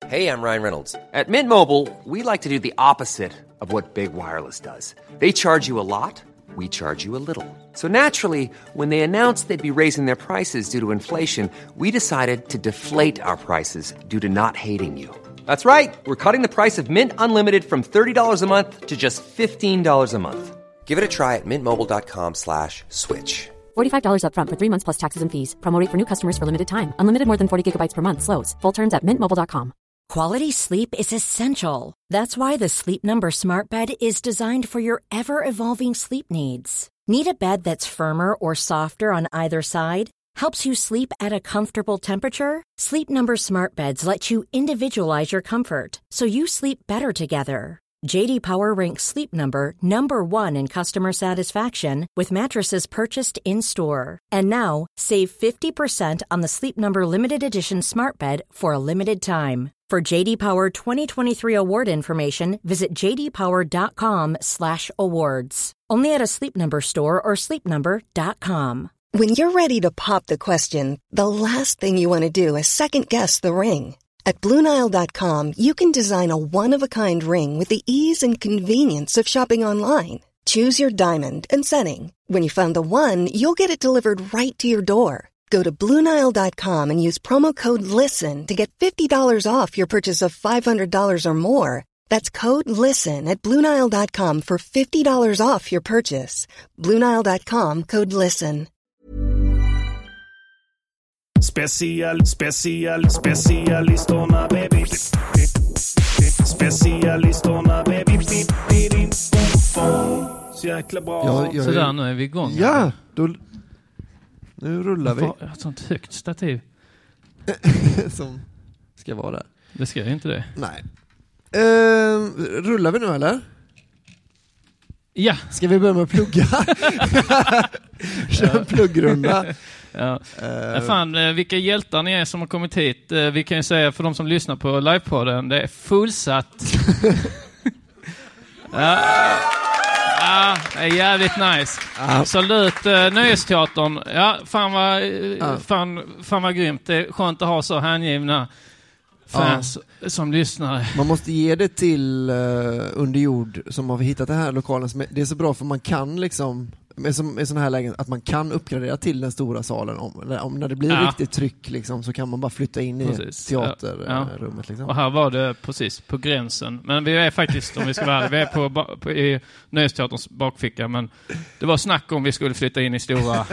Hey, I'm Ryan Reynolds. At Mint Mobile, we like to do the opposite of what Big Wireless does. They charge you a lot, we charge you a little. So naturally, when they announced they'd be raising their prices due to inflation, we decided to deflate our prices due to not hating you. That's right. We're cutting the price of Mint Unlimited from $30 a month to just $15 a month. Give it a try at mintmobile.com/switch. $45 up front for 3 months plus taxes and fees. Promo rate for new customers for limited time. Unlimited more than 40 gigabytes per month slows. Full terms at mintmobile.com. Quality sleep is essential. That's why the Sleep Number Smart Bed is designed for your ever-evolving sleep needs. Need a bed that's firmer or softer on either side? Helps you sleep at a comfortable temperature? Sleep Number Smart Beds let you individualize your comfort, so you sleep better together. J.D. Power ranks Sleep Number #1 in customer satisfaction with mattresses purchased in-store. And now, save 50% on the Sleep Number Limited Edition Smart Bed for a limited time. For J.D. Power 2023 award information, visit jdpower.com/awards. Only at a Sleep Number store or sleepnumber.com. When you're ready to pop the question, the last thing you want to do is second-guess the ring. At BlueNile.com, you can design a one-of-a-kind ring with the ease and convenience of shopping online. Choose your diamond and setting. When you find the one, you'll get it delivered right to your door. Go to BlueNile.com and use promo code LISTEN to get $50 off your purchase of $500 or more. That's code LISTEN at BlueNile.com for $50 off your purchase. BlueNile.com, code LISTEN. Specialistorna baby. Specialistorna baby. Så jäkla bra. Så där, nu är vi igång. Ja, då, nu rullar vi. Jag har ett sånt högt stativ. Som ska vara där. Det ska ju inte det. Nej. Rullar vi nu eller? Ja. Ska vi börja med att plugga? Kör en pluggrunda. Ja. Fan, vilka hjältar ni är som har kommit hit. Vi kan ju säga för de som lyssnar på livepodden, det är fullsatt. Ja, det är jävligt nice. Salut Nöjesteatern. Ja, fan vad grymt. Det är skönt att ha så hängivna fans som lyssnar. Man måste ge det till under jord som har hittat den här lokalen. Det är så bra för man kan liksom med sån här lägen att man kan uppgradera till den stora salen om när det blir riktigt tryck liksom, så kan man bara flytta in i teaterrummet liksom. Och här var det precis på gränsen. Men vi är faktiskt, om vi ska vara, vi är i Nöjesteaterns bakficka, men det var snack om vi skulle flytta in i stora.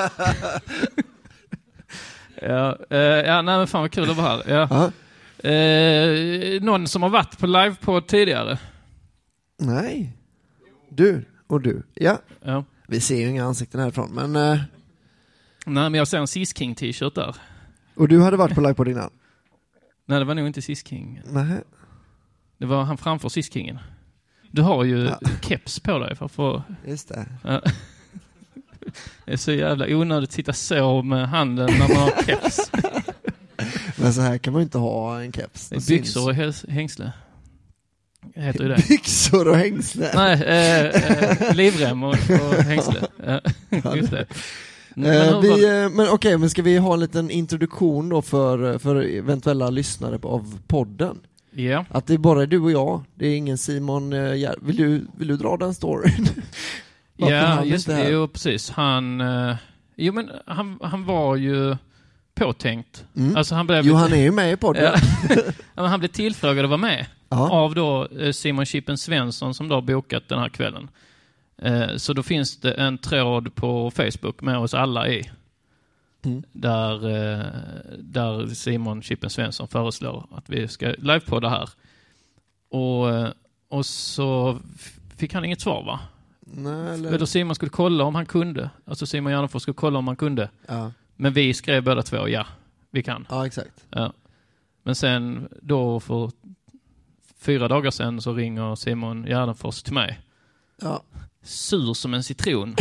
Nej men fan vad kul att vara här. Någon som har varit på livepodd tidigare? Nej. Du. Ja. Vi ser ju inga ansikten härifrån, men... Nej, men jag ser en Sis King t-shirt där. Och du hade varit på livepodd innan? Nej, det var nog inte Sis King. Nej. Det var han framför Sis Kingen. Du har ju keps på dig för att få... Just det. Det är så jävla onödigt att sitta så med handen när man har keps. Men så här kan man inte ha en keps. Det är byxor och hängsle. Heter det. Byxor och hängsle? Nej, livrem och hängsle. Just det. Men ska vi ha en liten introduktion då för eventuella lyssnare av podden? Ja. Yeah. Att det är bara du och jag. Det är ingen Simon. Vill du dra den storyn? Ja, just det. Jo, precis. Han var ju påtänkt. Alltså han är ju med i podden. Han blev tillfrågad att vara med av då Simon Chippen Svensson som då bokat den här kvällen. Så då finns det en tråd på Facebook med oss alla i. Där Simon Chippen Svensson föreslår att vi ska livepodda här. Och så fick han inget svar, va? Nej, då Simon skulle kolla om han kunde. Alltså Simon Gärdenfors skulle kolla om han kunde. Ja. Men vi skrev båda två, vi kan. Ja, exakt. Ja. Men sen då för 4 dagar sedan så ringer Simon Gärdenfors till mig. Ja. Sur som en citron.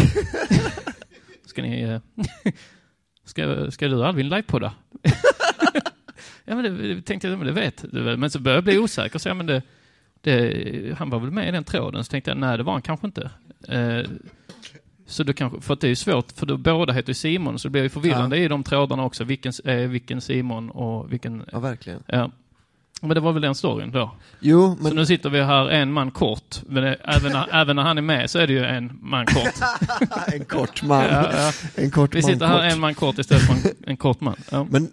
Ska du Alvin livepodda? Ja, men det tänkte jag, men det vet du. Men så började jag bli osäker. Så men han var väl med i den tråden. Så tänkte jag, nej det var han kanske inte. Så då kanske, för att det är svårt, för då båda heter Simon, så det blir ju förvirrande i de trådarna också. Vilken Simon och vilken... Ja, verkligen. Ja. Men det var väl den storyn då. Jo, men... Så nu sitter vi här en man kort. Men även när han är med så är det ju en man kort. En kort man. Ja. En kort vi man sitter här kort. en man kort istället för en kort man. Ja. Men,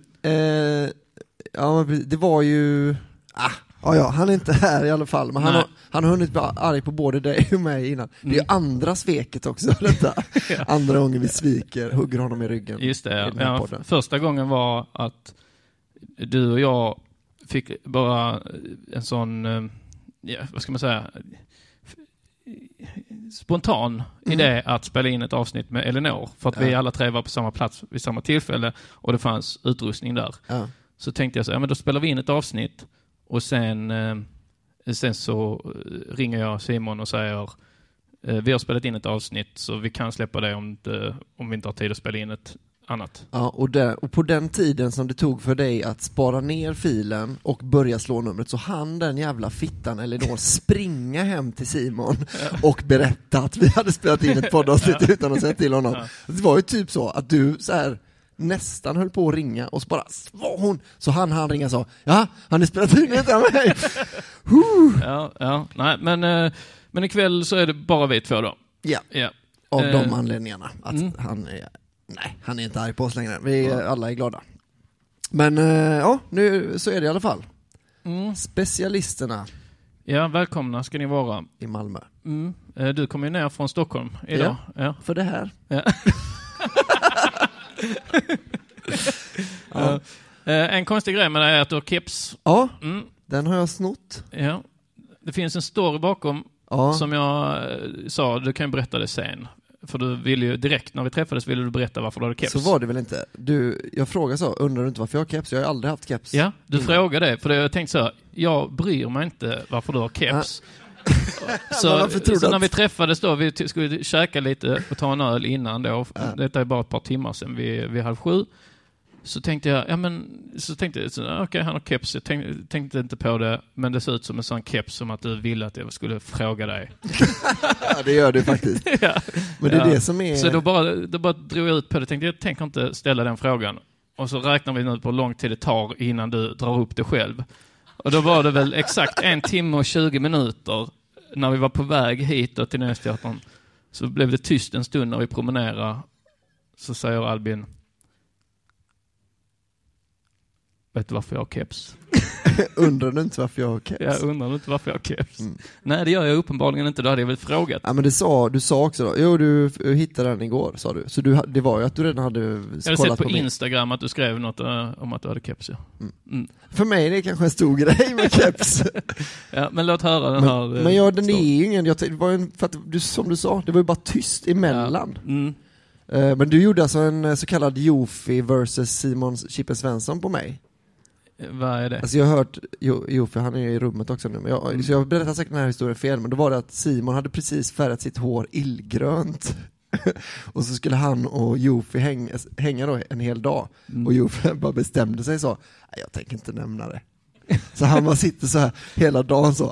det var ju... Ja, han är inte här i alla fall. Men han har hunnit bli arg på både dig och mig innan. Det är ju andra sveket också, detta. Ja. Andra gången vi sviker, hugger honom i ryggen. Just det, ja. Första gången var att du och jag fick bara en sån, vad ska man säga, spontan idé att spela in ett avsnitt med Elinor. För att vi alla tre var på samma plats vid samma tillfälle och det fanns utrustning där. Ja. Så tänkte jag så, men då spelar vi in ett avsnitt och sen så ringer jag Simon och säger vi har spelat in ett avsnitt så vi kan släppa det om vi inte har tid att spela in ett annat. Ja, och på den tiden som det tog för dig att spara ner filen och börja slå numret så hann den jävla fittan Elinor springa hem till Simon och berätta att vi hade spelat in ett poddavsnitt utan att säga till honom. Ja. Det var ju typ så att du så här nästan höll på att ringa och så bara var hon. Så han ringa och sa, ja, han har spelat in utan mig. Ja. Nej, men ikväll så är det bara vi två då. Ja. Av de anledningarna. Att han är inte arg på oss längre. Vi alla är glada. Men nu så är det i alla fall. Specialisterna. Ja, välkomna ska ni vara. I Malmö. Du kommer ju ner från Stockholm idag. Ja. För det här. Ja. En konstig grej med det är att du har keps. Ja, den har jag snott. Ja. Det finns en story bakom som jag sa, du kan ju berätta det sen. För du ville ju direkt när vi träffades ville du berätta varför du hade keps. Så var det väl inte. Jag frågade så, undrar du inte varför jag har keps? Jag har aldrig haft keps. Ja, du frågade det. För jag tänkte så, jag bryr mig inte varför du har keps. Så när vi träffades då, vi skulle käka lite och ta en öl innan då. Detta är bara ett par timmar sedan vid 6:30. Så tänkte jag, okej, han har keps. Jag tänkte inte på det, men det ser ut som en sån keps som att du ville att jag skulle fråga dig. Ja, det gör det faktiskt. Ja. Men det är det som är... Så då bara drog jag ut på det. Jag tänker inte ställa den frågan. Och så räknar vi nu på hur lång tid det tar innan du drar upp det själv. Och då var det väl exakt 1 timme och 20 minuter när vi var på väg hit och till Nösteatern. Så blev det tyst en stund när vi promenerade. Så säger Albin, vet du varför jag har keps? Undrar du inte varför jag har keps? Jag undrar inte varför jag har keps. Nej, det gör jag uppenbarligen inte. Då hade jag väl frågat. Ja, men du sa också då. Jo, du hittade den igår, sa du. Så det var ju att du redan hade kollat på jag hade sett på Instagram att du skrev något om att du hade keps. Ja. För mig är det kanske en stor grej med keps. Ja, men låt höra den här. Men den är ju ingen... Det var ju för att som du sa, det var ju bara tyst emellan. Ja. Men du gjorde alltså en så kallad Jofi versus Simon Chippen Svensson på mig. Vad är det? Alltså jag har hört Jofi, han är i rummet också nu, men så jag berättar säkert den här historien fel, men då var det att Simon hade precis färgat sitt hår illgrönt. Och så skulle han och Jofi hänga då en hel dag. Och Jofi bara bestämde sig så, jag tänker inte nämna det. Så han bara sitter så här hela dagen så,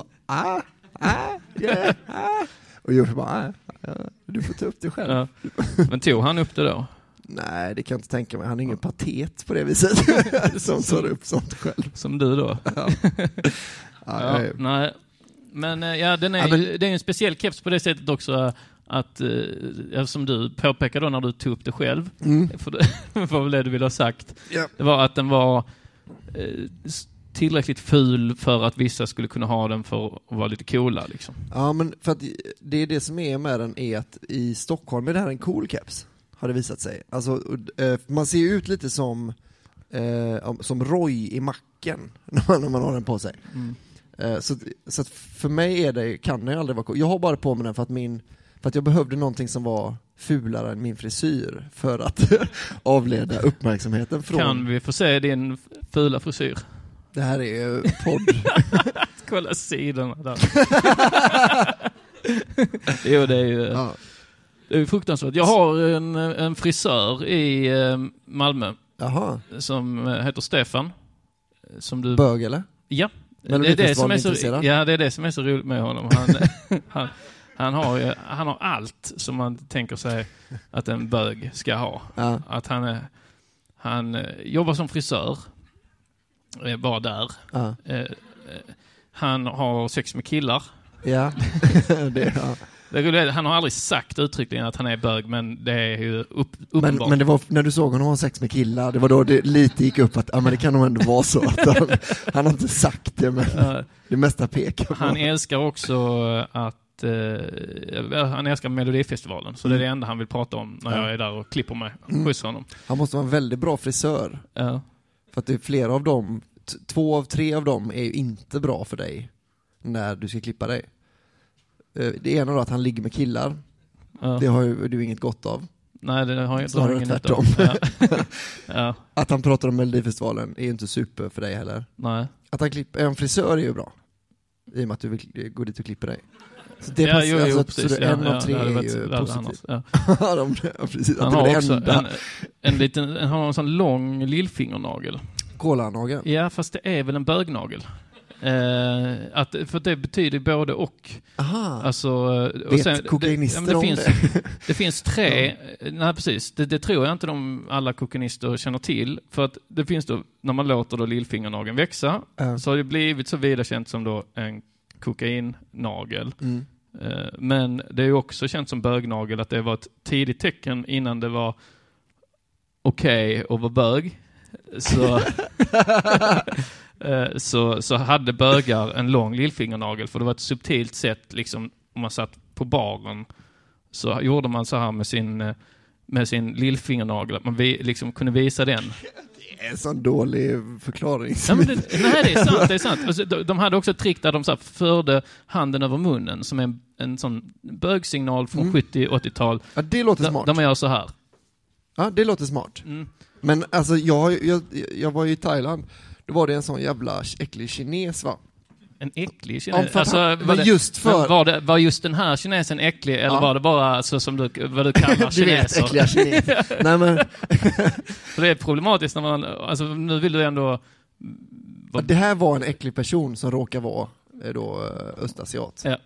och Jofi bara, du får ta upp det själv. Ja. Men tog han upp det då? Nej, det kan jag inte tänka mig. Han är ingen patet på det viset som tar upp sånt själv. Som du då. Ja. Nej. Men det är en speciell keps på det sättet också att som du påpekade då när du tog upp det själv. För det var väl det du ville ha sagt. Yeah. Det var att den var tillräckligt ful för att vissa skulle kunna ha den för att vara lite coola liksom. Ja, men för att det som är med den är att i Stockholm är det här en cool keps. Har det visat sig. Alltså, man ser ut lite som Roy i macken när man har den på sig. Så att för mig kan det aldrig vara cool. Jag har bara på mig den för att jag behövde någonting som var fulare än min frisyr för att avleda uppmärksamheten från... Kan vi få se din fula frisyr? Det här är ju podd. Kolla sidorna där. Jo, det är ju... Ja. Det är ju fruktansvärt. Jag har en frisör i Malmö. Jaha. Som heter Stefan. Som du... Bög, eller? Ja. Det är det som är så roligt med honom. Han har allt som man tänker sig att en bög ska ha. Ja. Att han jobbar som frisör. var där. Han har sex med killar. Ja. Han har aldrig sagt uttryckligen att han är bög, men det är ju uppenbart. Men det var när du såg honom ha sex med killar, det var då det lite gick upp att men det kan nog ändå vara så att han har inte sagt det, men det mesta pekar på. Han älskar också att han älskar Melodifestivalen, så det är det enda han vill prata om när jag är där och klipper mig hos honom. Han måste vara en väldigt bra frisör. Ja. För att det är flera av dem, 2 av 3 av dem är ju inte bra för dig när du ska klippa dig. Det ena då att han ligger med killar. Det har ju du inget gott av. Nej, det har jag snarare ingen tvärtom. Ja. Att han pratar om Melodifestivalen är ju inte super för dig heller. Nej. Att han klipper en frisör är ju bra. I och med att du vill gå dit och klippa dig. Så det precis. Så en av 3 är ju positivt. Precis. Han har också han har en sån lång lillfingernagel. Kolanagel. Ja, fast det är väl en bögnagel. För det betyder både och. Aha. Alltså, och sen, kokainister om det? Det finns 3. Nej, precis. Det tror jag inte alla kokainister känner till. För att det finns då, när man låter då lillfingernageln växa, så har det blivit så vida känt som då en kokainnagel. Men det är ju också känt som bögnagel, att det var ett tidigt tecken innan det var okej att vara bög. Så hade bögar en lång lillfingernagel, för det var ett subtilt sätt, liksom om man satt på baren så gjorde man så här med sin lillfingernagel, att man liksom kunde visa den. Det är en sån dålig förklaring. Ja, men nej, det är sant. Alltså, de hade också ett trick där de så här förde handen över munnen, som är en sån bögsignal från 70-80-tal. Ja, det låter smart. Där man gör så här. Ja, det låter smart. Men alltså jag var ju i Thailand. Då var det en sån jävla äcklig kines, va? En äcklig kines? Var just den här kinesen äcklig, eller var det bara så som vad du kallar kineser? Äckliga kineser. Nej, men för det är problematiskt när man, alltså nu vill du ändå det här var en äcklig person som råkar vara då östasiat. Ja.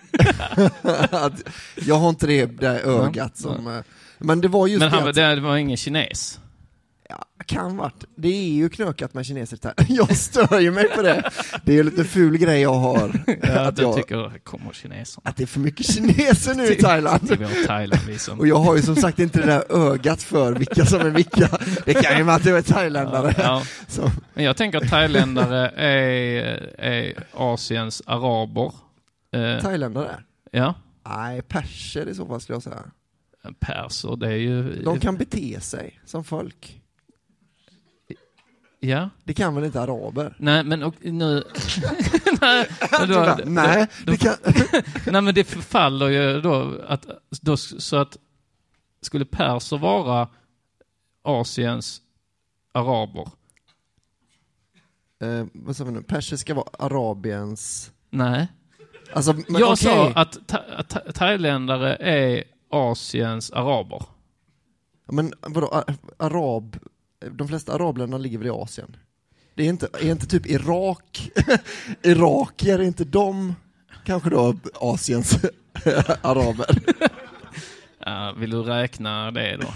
Jag har inte det där ögat som men det var just det var ingen kines. Ja, kan vart. Det är ju knökat med kineser här. Jag stör ju mig på det. Det är ju lite ful grej jag har. Att jag tycker kommer kineser. Att det är för mycket kineser nu i Thailand. Liksom. Och jag har ju som sagt inte det där ögat för vilka som är vilka. Det kan ju vara att det är thailändare. Ja. Men jag tänker att thailändare är Asiens araber. Thailändare? Ja. Nej, perser i så fall skulle jag säga. Perser, det är ju... De kan bete sig som folk. Ja. Det kan väl inte araber? Nej, men nu... Nej, det kan... Nej, men det förfaller ju då så att skulle perser vara Asiens araber? Vad sa vi nu? Perser ska vara Arabiens... Nej. Alltså, men, jag sa att thailändare är Asiens araber. Men vadå, de flesta arabländerna ligger väl i Asien? Det är inte typ Irak. Irakier, är inte de kanske då Asiens araber? Ja, vill du räkna det då?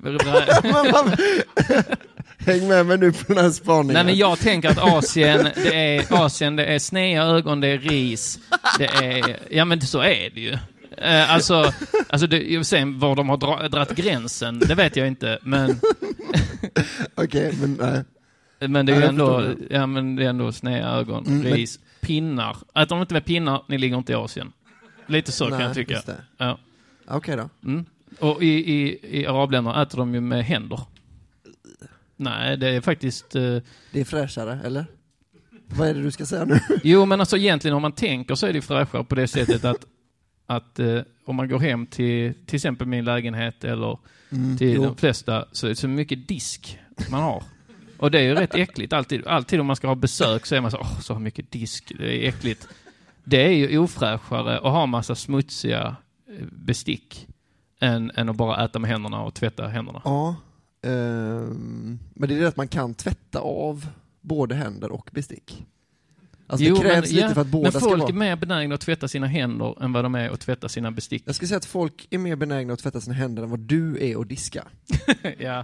Häng med mig nu på den här spaningen. Nej, men jag tänker att Asien det är sneda ögon, det är ris, det är... Ja, men så är det ju. Alltså sen var de har dratt gränsen, det vet jag inte, men... Okej, men nej. Men det är ju ändå, men det är ändå sneda ögon, ris, pinnar. Äter de inte med pinnar, ni ligger inte i Asien. Lite så kan jag tycka. Ja. Okej då. Och i arabländer äter de ju med händer. Nej, det är faktiskt... Det är fräschare, eller? Vad är det du ska säga nu? Jo, men alltså egentligen om man tänker så är det fräschare på det sättet att om man går hem till exempel min lägenhet eller till de flesta, så är det så mycket disk man har. Och det är ju rätt äckligt. Alltid om man ska ha besök så är man så mycket disk, det är äckligt. Det är ju ofräschare att ha massa smutsiga bestick än att bara äta med händerna och tvätta händerna. Ja, men det är det att man kan tvätta av både händer och bestick. Alltså det krävs lite för att båda ska vara... Men folk är mer benägna att tvätta sina händer än vad de är att tvätta sina bestick. Jag skulle säga att folk är mer benägna att tvätta sina händer än vad du är att diska.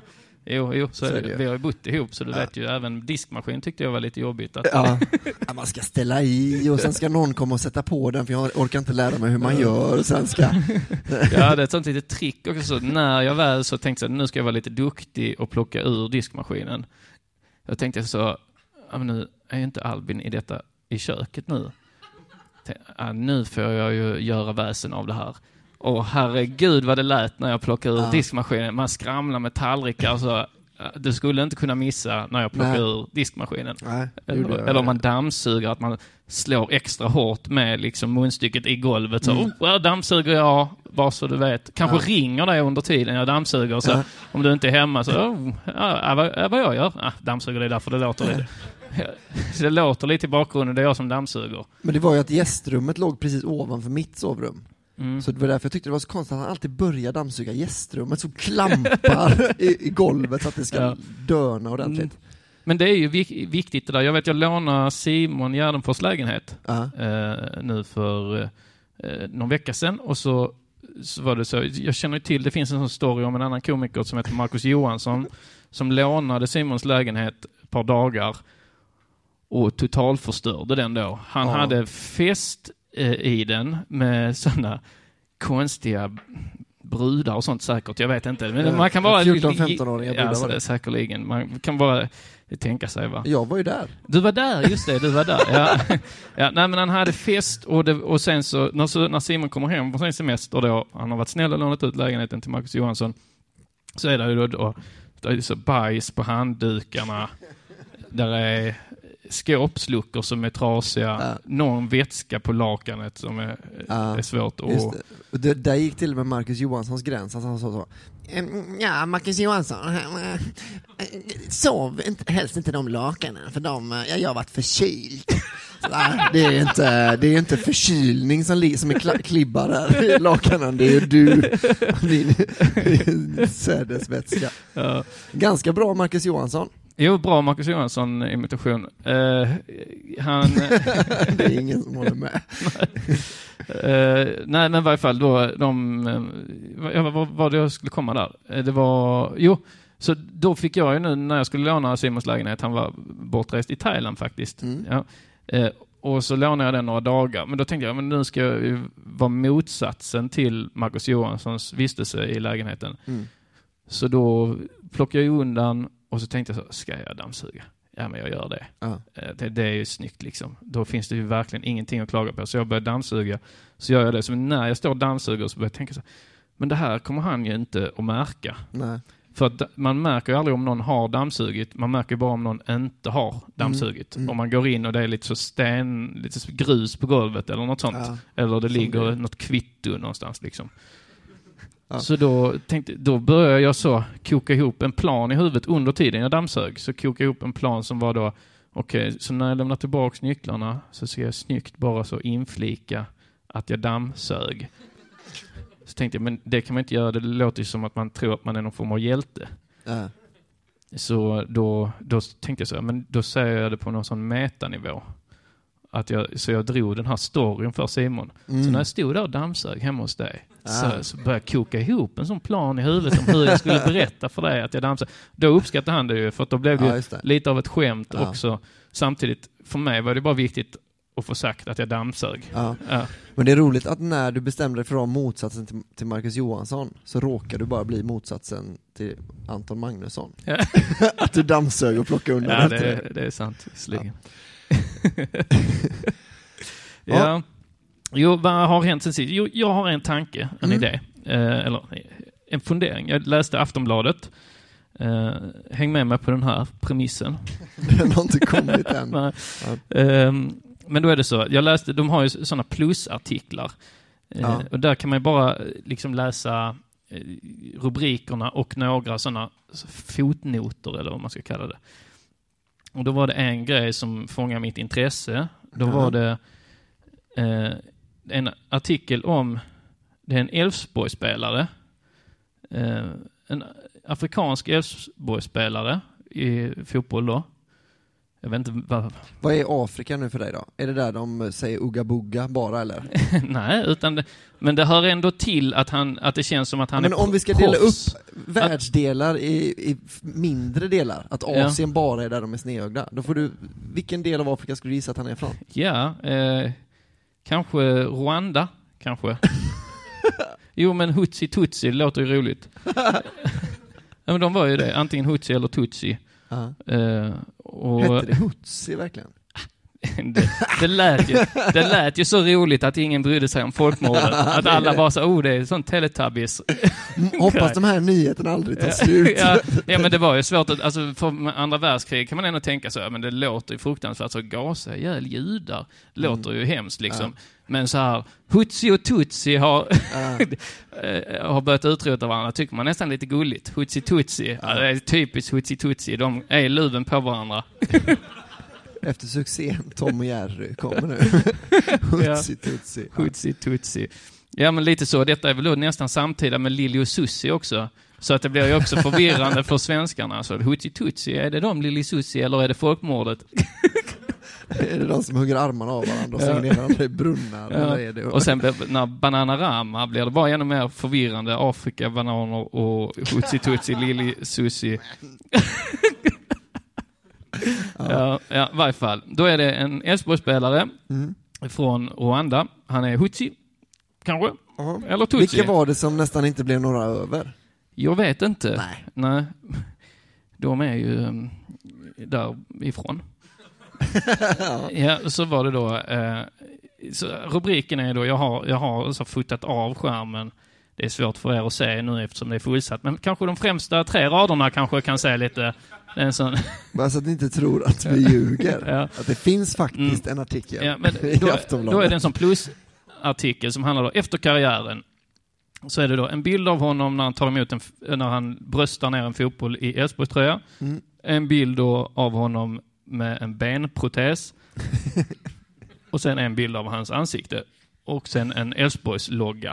Jo, så är det. Vi har ju bott ihop, så du vet ju, även diskmaskin tyckte jag var lite jobbigt. Att... Ja, man ska ställa i och sen ska någon komma och sätta på den, för jag orkar inte lära mig hur man gör. Och sen ska... Ja, det är ett sånt litet trick också. Så när jag väl så tänkte jag, nu ska jag vara lite duktig och plocka ur diskmaskinen. Jag tänkte så, nu är ju inte Albin i köket nu. Nu får jag ju göra väsen av det här. Och herregud vad det lät när jag plockade ur diskmaskinen. Man skramlar med tallrikar så du skulle inte kunna missa när jag plockar ur diskmaskinen. Nej, eller om man dammsuger, att man slår extra hårt med liksom munstycket i golvet. Så dammsuger jag, bara så du vet. Kanske ringer dig under tiden jag dammsuger. Så om du inte är hemma så vad jag gör? Dammsuger, det är därför det låter lite. Så det låter lite i bakgrunden, det är jag som dammsuger. Men det var ju att gästrummet låg precis ovanför mitt sovrum. Så det var därför jag tyckte det var så konstigt att han alltid börjar dammsuga gästrummet, så klampar i golvet så att det ska dörna ordentligt. Men det är ju viktigt det där. Jag vet, jag lånade Simon Gärdenfors lägenhet nu för någon vecka sedan, och så var det så, jag känner till, det finns en sån story om en annan komiker som heter Marcus Johansson som lånade Simons lägenhet ett par dagar och totalförstörde den då. Han hade fest i den med sådana konstiga brudar och sånt säkert. Jag vet inte. Men man kan bara 14-15-åriga brudar var det. Säkerligen. Man kan bara tänka sig, va? Jag var ju där. Du var där, just det. Du var där. Nej, men han hade fest och sen så när Simon kommer hem från sin semester då, han har varit snäll och lånat ut lägenheten till Marcus Johansson, så är det ju då det är så bajs på handdukarna. Där är skåpsluckor som är trasiga, någon vätska på lakanet som är svårt. Och det där gick till med Marcus Johanssons gräns. Han sa så. Ja, Marcus Johansson sov helst inte de lakanen, för jag har varit förkyld. Det är inte förkylning som är klibbar här i lakanen. Det är du, din sädesvätska. Ganska bra Marcus Johansson. Jo, bra Marcus Johansson imitation. Han... Det är ingen som håller med. Nej, men i varje fall då, vad det skulle komma där. Det var... Så då fick jag ju nu, när jag skulle låna Simons lägenhet, han var bortrest i Thailand faktiskt. Ja. Och så lånade jag den några dagar. Men då tänkte jag, men nu ska jag vara motsatsen till Marcus Johanssons vistelse i lägenheten. Så då plockade jag undan. Och så tänkte jag så, ska jag dammsuga? Ja, men jag gör det. Det är ju snyggt liksom. Då finns det ju verkligen ingenting att klaga på. Så jag börjar dammsuga. Så gör jag det. Så när jag står och dammsuger så börjar jag tänka så, men det här kommer han ju inte att märka. Nej. För att man märker ju aldrig om någon har dammsugit. Man märker ju bara om någon inte har dammsugit. Om man går in och det är lite så lite grus på golvet eller något sånt. Eller det ligger något kvitto någonstans liksom. Så då började jag så koka ihop en plan i huvudet under tiden jag dammsög. Så kokade jag ihop en plan som var då, okej, så när jag lämnar tillbaka nycklarna så ska jag snyggt bara så inflika att jag dammsög. Så tänkte jag, men det kan man inte göra. Det låter ju som att man tror att man är någon form av hjälte. Så då tänkte jag så, men då säger jag det på någon sån metanivå. Så jag drog den här storyn för Simon. Så när jag stod där och dammsög hemma hos dig så började jag koka ihop en sån plan i huvudet om hur jag skulle berätta för dig att jag dammsög. Då uppskattade han det ju, för att då blev det lite av ett skämt också. Samtidigt, för mig var det bara viktigt att få sagt att jag dammsög. Men det är roligt att när du bestämde dig för att vara motsatsen till Marcus Johansson, så råkar du bara bli motsatsen till Anton Magnusson. Att du dammsög och plockade undan. Ja, det är sant. Visserligen. Ja. Jo, vad har hänt sen sist? Jo, jag har en tanke, en idé. Eller en fundering. Jag läste Aftonbladet. Häng med mig på den här premissen. Den har inte kommit än. Men då är det så. Jag läste, de har ju sådana plusartiklar. Och där kan man bara liksom läsa rubrikerna och några sådana fotnoter, eller vad man ska kalla det. Och då var det en grej som fångade mitt intresse. Då var det en artikel om, det är en Elfsborgsspelare, en afrikansk Elfsborgsspelare i fotboll då, Jag vet inte Vad är Afrika nu för dig då? Är det där de säger Ugga Bugga bara eller? Nej, men det hör ändå till att det känns som att han men är om vi ska dela upp proffs. världsdelar i mindre delar, att Asien bara är där de är snedögda, då får du, vilken del av Afrika skulle du gissa att han är från? Ja, kanske Rwanda, kanske. Jo, men Hutsi Tutsi låter ju roligt. Ja, men de var ju det, antingen Hutsi eller Tutsi. Hette det Hutsi verkligen? det lät ju så roligt att ingen brydde sig om folkmordet. Att alla bara sa, det är sånt Teletubbies. Hoppas de här nyheterna aldrig tar slut. Ja, men det var ju svårt att, alltså för andra världskrig kan man ändå tänka så, men det låter ju fruktansvärt, så gasa ihjäl judar låter ju hemskt liksom. Men så här, Hutsi och Tutsi har börjat utrota varandra, tycker man nästan lite gulligt. Hutsi Tutsi, det är typiskt Hutsi Tutsi, de är luven på varandra. Efter succén Tom och Jerry kommer nu. Hutsi Tutsi. Hutsi Tutsi. Ja, men lite så. Detta är väl då nästan samtida med Lili och Susi också. Så att det blir ju också förvirrande för svenskarna. Så Hutsi Tutsi, är det de Lili Susi eller är det folkmordet? Är det de som hugger armarna av varandra och slänger ner varandra i brunnar? Eller är det... Och sen när Bananarama blir det bara ännu mer förvirrande. Afrika, bananer och Hutsi Tutsi, Lili Susi. Ja, i varje fall. Då är det en Elfsborgsspelare från Rwanda. Han är Hutsi, kanske. Eller Tutsi. Vilka var det som nästan inte blev några över? Jag vet inte. Nej. De är ju därifrån. Ja, så var det då. Så rubriken är då, jag har så fotat av skärmen. Det är svårt för er att se nu eftersom det är fullsatt. Men kanske de främsta 3 raderna kanske kan säga lite. En sån. Bara så att ni inte tror att vi ljuger. Att det finns faktiskt en artikel. Ja, men då är det en sån plusartikel som handlar då efter karriären. Så är det då en bild av honom när han tar emot när han bröstar ner en fotboll i Elfsborgströja. En bild då av honom med en benprotes. Och sen en bild av hans ansikte. Och sen en Elfsborgs-logga.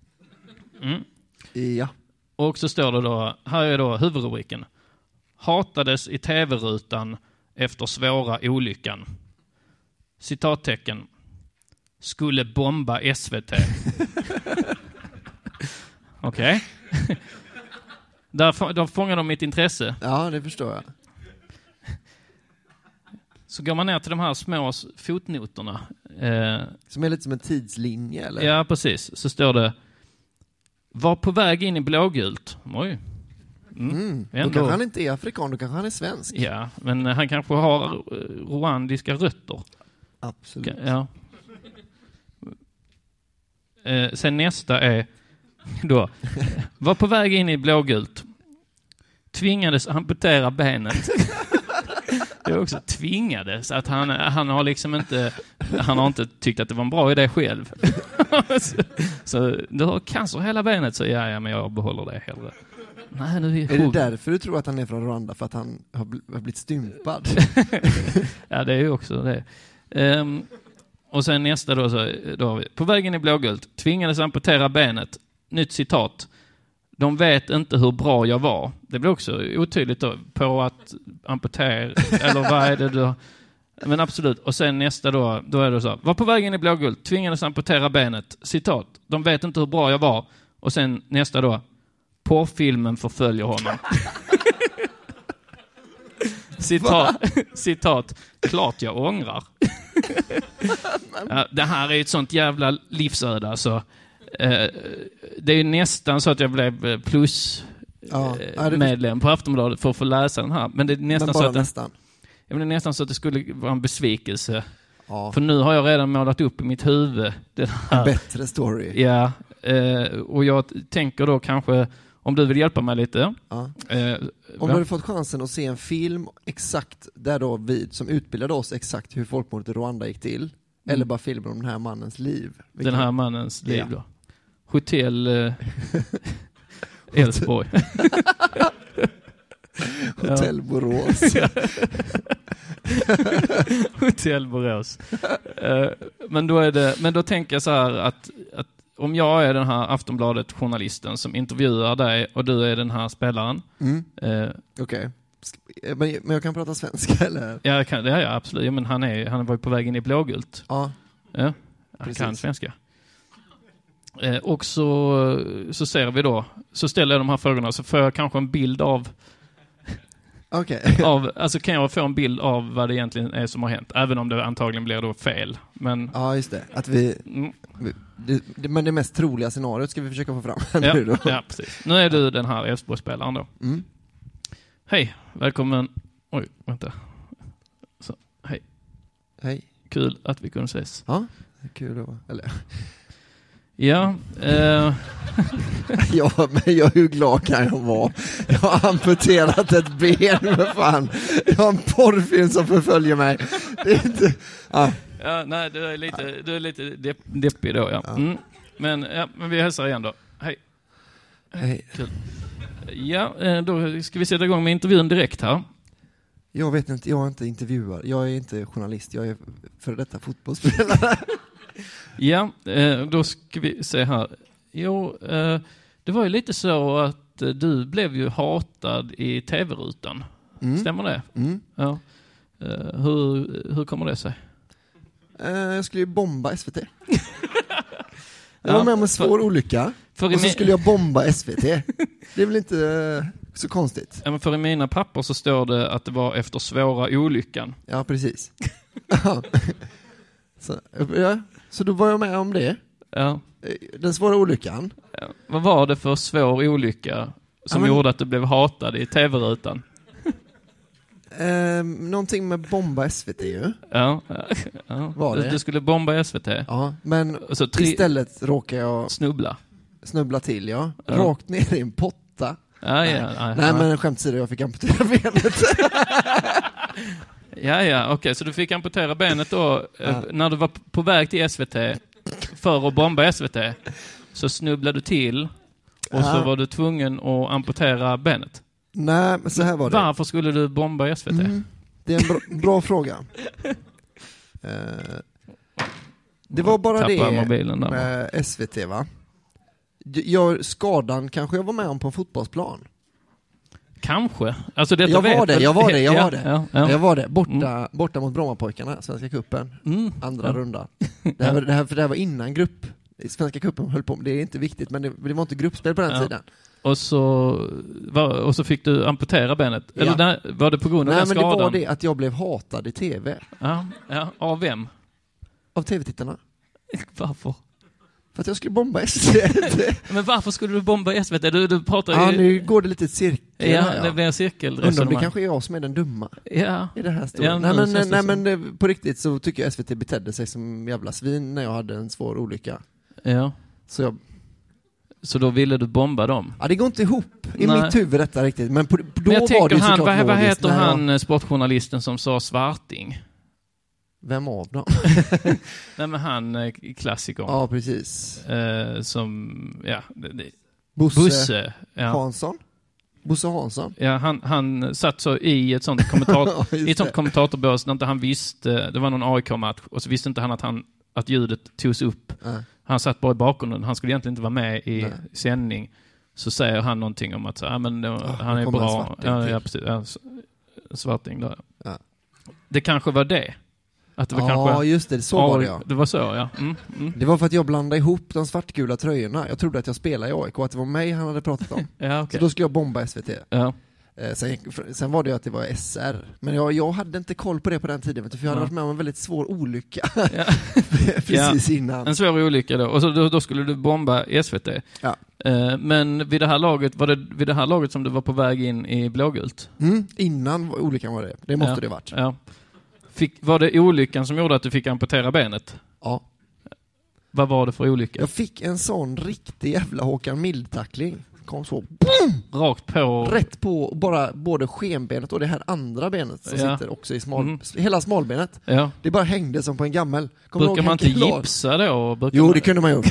Ja. Och så står det då, här är då huvudrubriken. Hatades i tv-rutan efter svåra olyckan. Citattecken. Skulle bomba SVT. Okej. Där fångar de mitt intresse. Ja, det förstår jag. Så går man ner till de här små fotnoterna. Som är lite som en tidslinje, eller? Ja, precis. Så står det: var på väg in i blågult. Oj. Då kanske han inte är afrikan, då kanske han är svensk. Ja, men han kanske har rwandiska rötter. Absolut. Ja. Sen nästa är då: var på väg in i blågult. Tvingades amputera benet. Det är också tvingades. Att han har liksom inte, han har inte tyckt att det var en bra idé själv. så du har cancer hela benet, så ja, men jag behåller det hellre. Nej, nu är det därför du tror att han är från Rwanda? För att han har blivit stympad? Ja, det är ju också det. Och sen nästa då, då har vi, på vägen i blågult, tvingades amputera benet. Nytt citat. De vet inte hur bra jag var. Det blir också otydligt då, på att amputera, eller vad är det då? Men absolut. Och sen nästa då är det så. Var på vägen i blågult, tvingades amputera benet. Citat. De vet inte hur bra jag var. Och sen nästa då. Porrfilmen förföljer honom. Citat. Klart jag ångrar. Ja, det här är ett sånt jävla livsöde alltså. Det är ju nästan så att jag blev plus medlem på Aftonbladet för att få läsa den här. Men det är nästan så att det är nästan så att det skulle vara en besvikelse. Ja. För nu har jag redan målat upp i mitt huvud den här. En bättre story. Ja, och jag tänker då kanske, om du vill hjälpa mig lite. Ja. Om du hade fått chansen att se en film exakt där då vi som utbildade oss exakt hur folkmordet i Rwanda gick till. Eller bara filmen om den här mannens liv. Den här mannens liv då. Hotell Älvsborg. Hotell Borås. Hotell Borås. Men då tänker jag så här att om jag är den här Aftonbladet-journalisten som intervjuar dig och du är den här spelaren. Okay. Men jag kan prata svenska eller? Ja, absolut. Ja, men han var ju på väg in i blågult. Ja. Ja, han kan svenska. Och så ser vi då, så ställer jag de här frågorna, så får jag kanske en bild av alltså kan jag få en bild av vad det egentligen är som har hänt, även om det antagligen blir då fel. Men ja, just det. Att men det mest troliga scenariot ska vi försöka få fram nu då. Ja, precis. Nu är du den här Elfsborgsspelaren då. Mm. Hej, välkommen. Oj, vänta. Så, hej. Hej. Kul att vi kunde ses. Ja, kul då. Eller ja, ja, men hur glad kan jag vara? Jag har amputerat ett ben, för fan. Jag har en porrfilm som förföljer mig. Det är inte... Ja, nej, du är lite deppig då, ja. Mm. Men vi hälsar igen då. Hej. Hej. Kul. Ja, då ska vi sätta igång med intervjun direkt här. Jag vet inte, jag är inte intervjuare. Jag är inte journalist, jag är för detta fotbollsspelare. Ja, då ska vi se här. Jo, det var ju lite så att du blev ju hatad i tv-rutan. Stämmer det? Mm. Ja. Hur kommer det sig? Jag skulle ju bomba SVT. Jag var med om en svår olycka. Och så skulle jag bomba SVT. Det är väl inte så konstigt. Ja, men för i mina papper så står det att det var efter svåra olyckan. Ja, precis. Så då var jag med om det. Ja. Den svåra olyckan. Ja. Vad var det för svår olycka som gjorde att du blev hatad i tv-rutan? Någonting med bomba SVT ju. Ja. Var det? Du skulle bomba SVT. Ja, men så istället råkar jag snubbla till, ja. Rakt ner i en potta. Nej, men skämt åsido, jag fick amputera benet. Okej, så du fick amputera benet då när du var på väg till SVT för att bomba SVT, så snubblade du till och så var du tvungen att amputera benet. Nej, men så här var det. Varför skulle du bomba SVT? Det är en bra fråga. Det var bara det mobilen där, med SVT, va? Skadan kanske jag var med om på en fotbollsplan. Kanske. Alltså jag var det. Borta mot Brommapojkarna, Svenska cupen. Andra runda. Det här var innan grupp. Svenska cupen höll på. Det är inte viktigt, men det var inte gruppspel på den tiden. Och så fick du amputera benet. Ja. Eller var det på grund av den skadan? Nej, men det var det att jag blev hatad i tv. Ja. Av vem? Av tv-tittarna. Varför? För att jag skulle bomba SVT. Men varför skulle du bomba SVT? Du pratar ju... Ja, nu går det lite cirkel. Ja, det blir en cirkelresonemang. Undrar det kanske är jag som är den dumma. Ja. I det här stora. Men på riktigt så tycker jag SVT betedde sig som jävla svin när jag hade en svår olycka. Ja. Så då ville du bomba dem? Ja, det går inte ihop i mitt huvud detta riktigt. Men då jag var det ju såklart vad heter han sportjournalisten som sa Svarting? Vem av dem? Nej, men han klassikern. Ja, precis. Bosse Hansson. Bosse Hansson. Ja, han satt så i ett sånt kommentatorbås när inte han visste, det var någon AIK-match och så visste inte han att ljudet togs upp. Han satt bara i bakgrunden. Han skulle egentligen inte vara med i sändning. Så säger han någonting om att han är bra. Ja, precis. Svarting där. Ja. Det kanske var det. Att det var kanske... just det. Så var det, ja. Det var så, ja. Det var för att jag blandade ihop de svartgula tröjorna. Jag trodde att jag spelade i AIK och att det var mig han hade pratat om. Ja, okay. Så då skulle jag bomba SVT. Ja. Sen var det ju att det var SR. Men jag hade inte koll på det på den tiden. För jag hade varit med om en väldigt svår olycka. Ja. Precis innan. En svår olycka då. Och så då skulle du bomba SVT. Ja. Men vid det här laget, var det vid det här laget som du var på väg in i blågult? Innan olyckan var det. Det måste det varit. Ja. Var det olyckan som gjorde att du fick amputera benet? Ja. Vad var det för olycka? Jag fick en sån riktig jävla Håkan Mild-tackling. Kom så. Boom! Rakt på. Rätt på både skenbenet och det här andra benet som sitter också i hela smalbenet. Ja. Det bara hängde som på en gammel. Brukar man inte gipsa då? Det kunde man ju.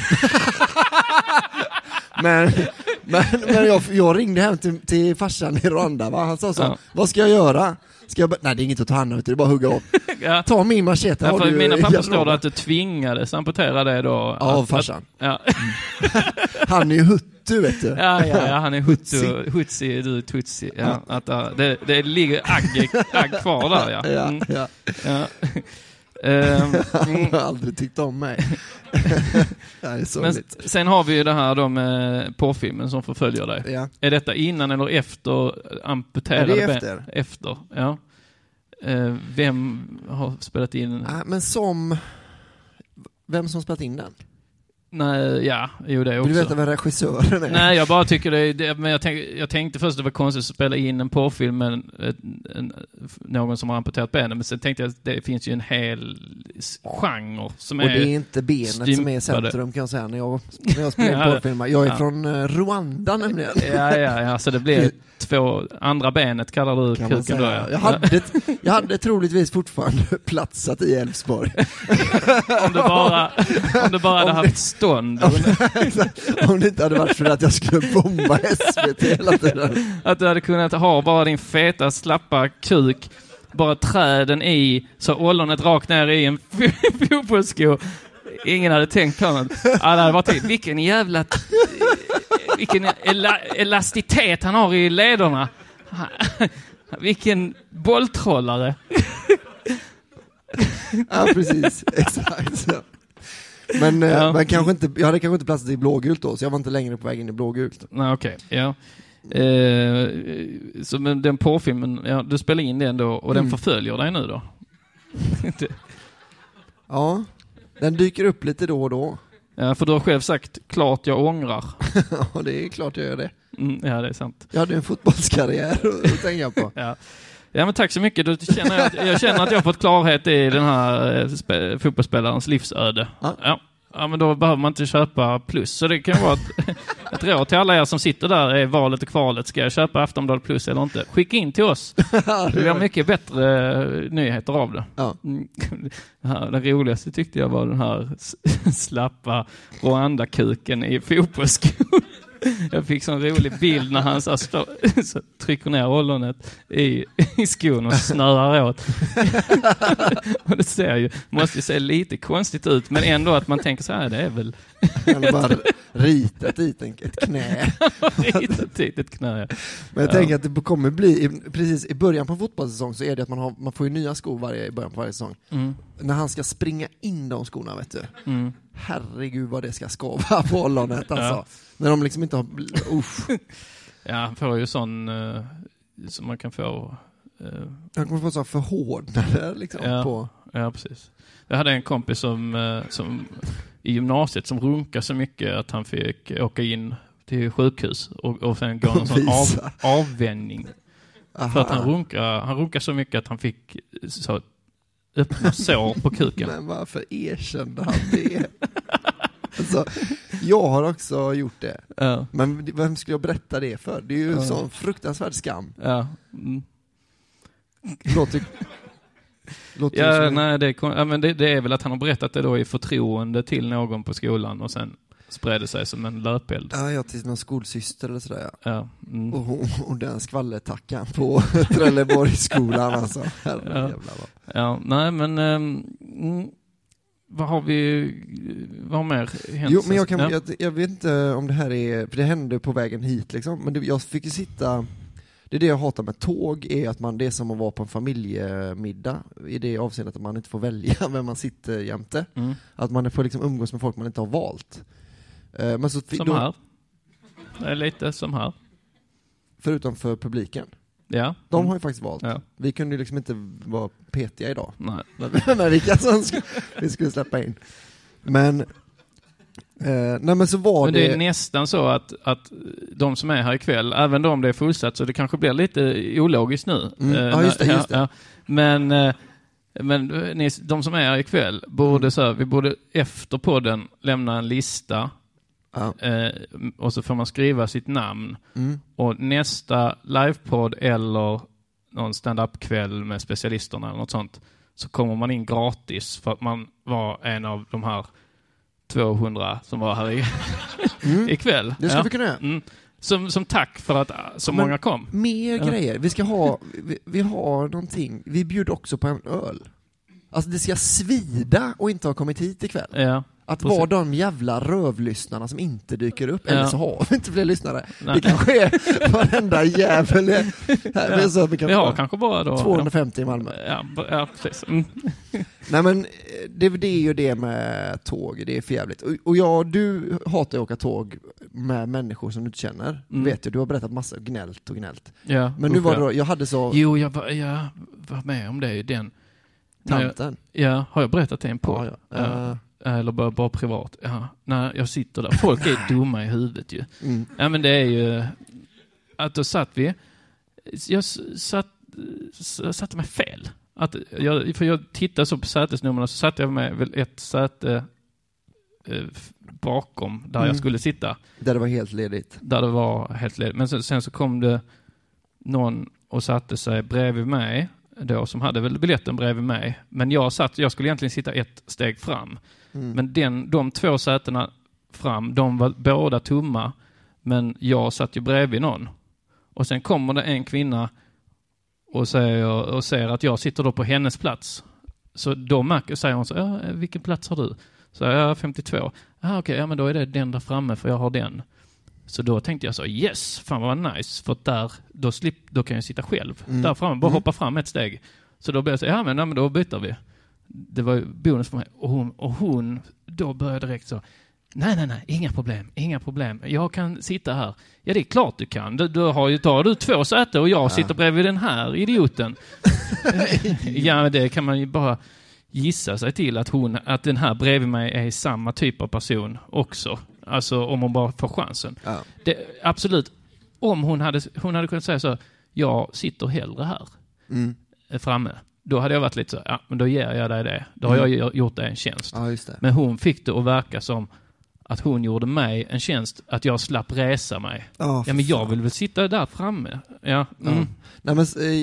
Men jag ringde hem till farsan i Rwanda, va? Han sa så, vad ska jag göra? Nej, det är inget att ta hand om, det är bara att hugga av. Ja. Ta min machete. Ja, för mina papper står det att du tvingades amputera det då. Ja, av farsan. Ja. Han är ju hutt Hutu, vet du. Ja, han är Hutsi, du är Tutsi. Ja, att det ligger agg kvar där, ja. Ja. Han har aldrig tyckt om mig. Men sen har vi ju det här då med porrfilmen som förföljer dig. Ja. Är detta innan eller efter amputerade det är efter, ja. Vem har spelat in? Vem som spelat in den? Nej, det också. Du vet vem regissören är? Nej, jag bara tycker men jag tänkte först att det var konstigt att spela in en porrfilm med någon som har amputerat benen, men sen tänkte jag att det finns ju en hel genre som och det är inte benet som är i centrum, kan jag säga, när jag spelar in porrfilmer. Jag är från Rwanda nämligen. Ja, så det blir två andra benet, kallar du kuken då. Ja. Jag hade troligtvis fortfarande platsat i Älvsborg. om du bara hade haft stånd. Om det inte hade varit för att jag skulle bomba SVT hela tiden. Att du hade kunnat ha bara din feta, slappa kuk, bara träden i, så ollonet rakt ner i en fotbollssko. Ingen hade tänkt på något. Alla hade varit vilken jävla elastitet han har i lederna. Vilken bolltrollare. Ja, precis. Exakt så. Men man kanske inte, jag hade kanske inte platsat i blågult då, så jag var inte längre på väg in i blågult. Nej, okej. Ja. Så men den porrfilmen, du spelar in den då, och den förföljer dig nu då? Ja, den dyker upp lite då och då. Ja, för du har själv sagt klart jag ångrar. Ja, det är klart jag gör det. Ja, det är sant. Jag hade en fotbollskarriär att tänka på. Ja, men tack så mycket. Jag känner att jag har fått klarhet i den här fotbollsspelarens livsöde. Ja, men då behöver man inte köpa plus. Så det kan vara ett råd till alla er som sitter där i valet och kvalet. Ska jag köpa Aftonbladet plus eller inte? Skicka in till oss. Vi har mycket bättre nyheter av det. Ja. Den roligaste tyckte jag var den här slappa Rwanda-kuken i fotbollsskon. Jag fick sån rolig bild när han så trycker ner ollonet i skon och snörar åt. Och det måste ju se lite konstigt ut, men ändå att man tänker så här, det är väl... Han har bara ritat dit ett knä. Ritat dit ett knä, ja. Men jag tänker att det kommer bli, precis i början på fotbollssäsong så är det att man får ju nya skor i början på varje säsong. När han ska springa in de skorna, vet du. Herregud vad det ska skava på ollonet alltså. Ja. När de liksom inte har... Ja, han får ju sån som man kan få... Han kommer få så förhårdnader liksom. Ja, precis. Jag hade en kompis som i gymnasiet som runkade så mycket att han fick åka in till sjukhus och sen gå en sån avvänjning. För att han runkade så mycket att han fick så öppna sår på kuken. Men varför erkände han det? Alltså, jag har också gjort det. Ja. Men vem skulle jag berätta det för? Det är ju en sån fruktansvärd skam. Ja. Låter nej, det är väl att han har berättat det då i förtroende till någon på skolan och sen spred det sig som en löpeld. Ja, till någon skolsyster eller sådär. Ja. Och den skvallertackan på Trelleborgsskolan alltså. Ja, nej men vad har mer hänt? Jo, men jag vet inte om det här är, för det hände på vägen hit liksom, men jag fick ju sitta. Det är det jag hatar med tåg, är att det är som att vara på en familjemiddag i det avseendet att man inte får välja vem man sitter jämte. Att man får liksom umgås med folk man inte har valt. Men så som här. Det är lite som här. Förutom för publiken. Ja. De har ju faktiskt valt. Ja. Vi kunde ju liksom inte vara petiga idag. Nej. Men vilka som vi skulle släppa in. Men nej, men så var det är nästan så att de som är här ikväll, även om det är fullsatt, så det kanske blir lite ologiskt nu. Ja, just det. Ja. Men de som är här ikväll borde vi borde efter podden lämna en lista. Ja. Och så får man skriva sitt namn. Och nästa livepodd eller någon stand-up-kväll med specialisterna eller något sånt, så kommer man in gratis för att man var en av de här 200 som var här ikväll. Det ska vi kunna göra. Som tack för att så många kom. Mer grejer. Vi ska ha vi har någonting. Vi bjuder också på en öl. Alltså det ska svida och inte ha kommit hit ikväll. Ja. Att vara de jävla rövlyssnarna som inte dyker upp. Eller så har vi inte fler lyssnare. Nej. Det kanske är varenda jävel. Vi har kanske bara då 250 i Malmö. Ja, precis. Nej, men det är ju det med tåg. Det är för jävligt. Och du hatar att åka tåg med människor som du inte känner. Vet du har berättat massa gnällt. Ja, men nu var det då, jag hade så... Jo, jag var med om det ju. Den tanten. Har jag berättat det på? Ja. Eller bara privat. Ja. När jag sitter där. Folk är dumma i huvudet ju. Ja, men det är ju att då satt vi. Jag satte mig fel. För jag tittade så på sätesnumren, så satte jag med väl ett säte bakom där jag skulle sitta. Där det var helt ledigt. Men sen så kom det någon och satte sig bredvid mig då, som hade väl biljetten bredvid mig. Men jag skulle egentligen sitta ett steg fram. Men de 2 sätena fram, de var båda tomma. Men jag satt ju bredvid någon. Och sen kommer det en kvinna och säger att jag sitter då på hennes plats. Så då säger hon så, vilken plats har du? Så jag 52. Okej, men då är det den där framme, för jag har den. Så då tänkte jag så, yes, fan vad nice. För då kan jag sitta själv. Där framme, bara hoppa fram ett steg. Så då blev jag så, men då byter vi. Det var bonus för mig. Och hon då började direkt så, nej, inga problem. Jag kan sitta här. Ja, det är klart du kan. Du tar du 2 säten och jag sitter bredvid den här idioten. Ja, det kan man ju bara gissa sig till att den här bredvid mig är samma typ av person också. Alltså om hon bara får chansen. Ja. Absolut. Om hon hade kunnat säga så, jag sitter hellre här framme. Då hade jag varit lite så, men då ger jag dig det. Då har jag gjort dig en tjänst. Ja, just det. Men hon fick det att verka som att hon gjorde mig en tjänst, att jag slapp resa mig. Men jag vill väl sitta där framme. Ja. Nej, men,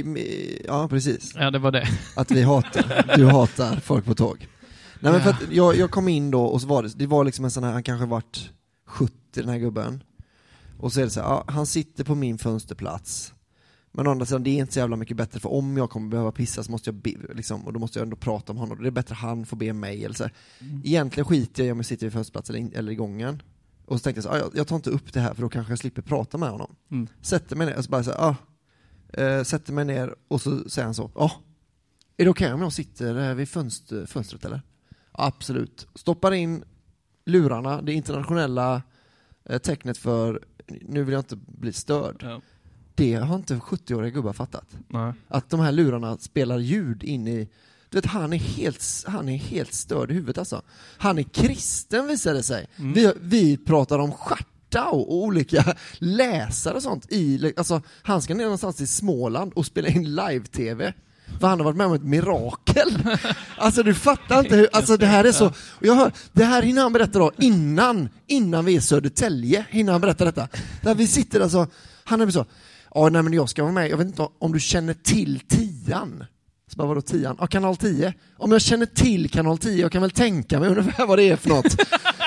ja, precis. Ja, det var det. Att du hatar folk på tåg. Nej, men för att jag kom in då och så var det var liksom en sån här, han kanske varit 70, den här gubben. Och så är det så här, han sitter på min fönsterplats. Men å andra sidan, det är inte så jävla mycket bättre, för om jag kommer behöva pissa så måste jag och då måste jag ändå prata om honom. Det är bättre han får be mig eller så. Egentligen skiter jag om jag sitter vid fönsterplats eller i gången. Och så tänkte jag så, jag tar inte upp det här, för då kanske jag slipper prata med honom. Sätter mig ner och så bara så sätter mig ner och så säger han så, är det okej om jag sitter vid fönstret eller? Absolut. Stoppar in lurarna, det internationella tecknet för nu vill jag inte bli störd. Ja. Det har inte 70-åriga gubbar fattat. Nej. Att de här lurarna spelar ljud in i... Du vet, han är helt störd i huvudet alltså. Han är kristen, visade det sig. Vi pratar om stjärta och olika läsare och sånt. Alltså, han ska ner någonstans i Småland och spela in live-tv. För han har varit med om ett mirakel. Alltså du fattar inte hur, alltså det här är så. Och jag hör, det här hinner han berätta då innan vi är i Södertälje. Hinner han berätta detta. Där vi sitter alltså, han är så, nej men jag ska vara med. Jag vet inte om du känner till 10:an. Så bara, vadå 10:an? Ja, kanal 10. Om jag känner till kanal 10, jag kan väl tänka mig ungefär vad det är för något.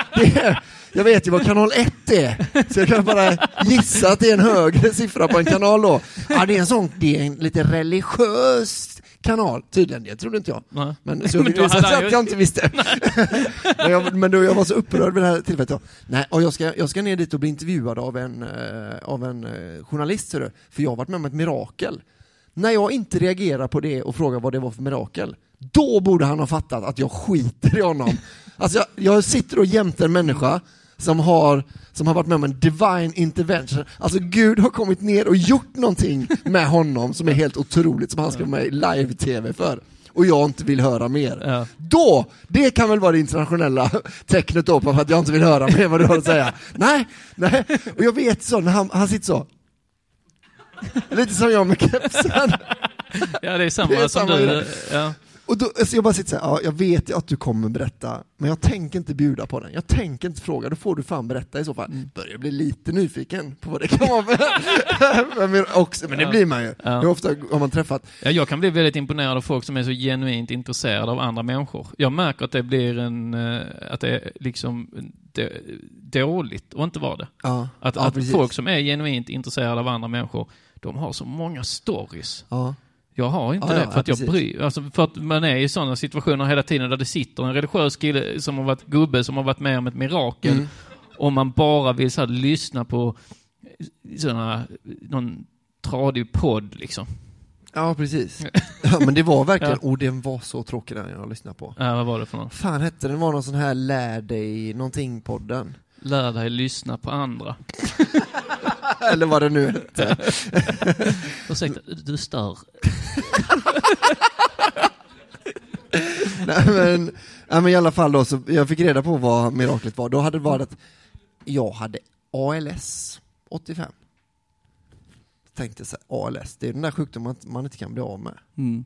Jag vet ju vad kanal 1 är. Så jag kan bara gissa att det är en högre siffra på en kanal då. Ja, det är en lite religiös kanal. Tydligen, det trodde inte jag. Nej. Men så att jag inte visste. men då jag var så upprörd vid det här tillfället. Då. Nej, och jag ska ner dit och bli intervjuad av en journalist. För jag har varit med om ett mirakel. När jag inte reagerar på det och frågar vad det var för mirakel, då borde han ha fattat att jag skiter i honom. Alltså jag sitter och jämtar en människa som har varit med om en divine intervention. Alltså Gud har kommit ner och gjort någonting med honom som är helt otroligt, som han ska vara med i live-tv för. Och jag inte vill höra mer. Ja. Då, det kan väl vara det internationella tecknet då på att jag inte vill höra mer vad du har att säga. Nej. Och jag vet så, när han sitter så. Lite som jag med kepsen. Ja, det är samma som du. Ja. Och då, alltså jag bara sitter så här, jag vet att du kommer berätta, men jag tänker inte bjuda på den. Jag tänker inte fråga, då får du fan berätta i så fall. Börjar bli lite nyfiken på vad det kan vara. Men det blir man ju. Ja. Hur ofta har man träffat? Ja, jag kan bli väldigt imponerad av folk som är så genuint intresserade av andra människor. Jag märker att det blir att det är liksom dåligt att inte vara det. Ja. Att folk som är genuint intresserade av andra människor, de har så många stories. Ja. Jag har inte det för att jag bryr. Alltså för att man är i sådana situationer hela tiden där det sitter en religiös kille som har varit gubbe, som har varit med om ett mirakel. Och man bara vill så här, lyssna på någon tradig podd liksom. Ja, precis. Ja, men det var verkligen, den var så tråkig den jag lyssnade på. Ja, vad var det för något? Fan hette den? Var någon sån här lär dig någonting-podden. Lär dig lyssna på andra. Eller vad det nu hette. Ursäkta, du stör. Nej, men i alla fall då, så jag fick reda på vad miraklet var. Då hade det varit att jag hade ALS 85. Tänkte så här, ALS, det är den där sjukdomen man inte kan bli av med.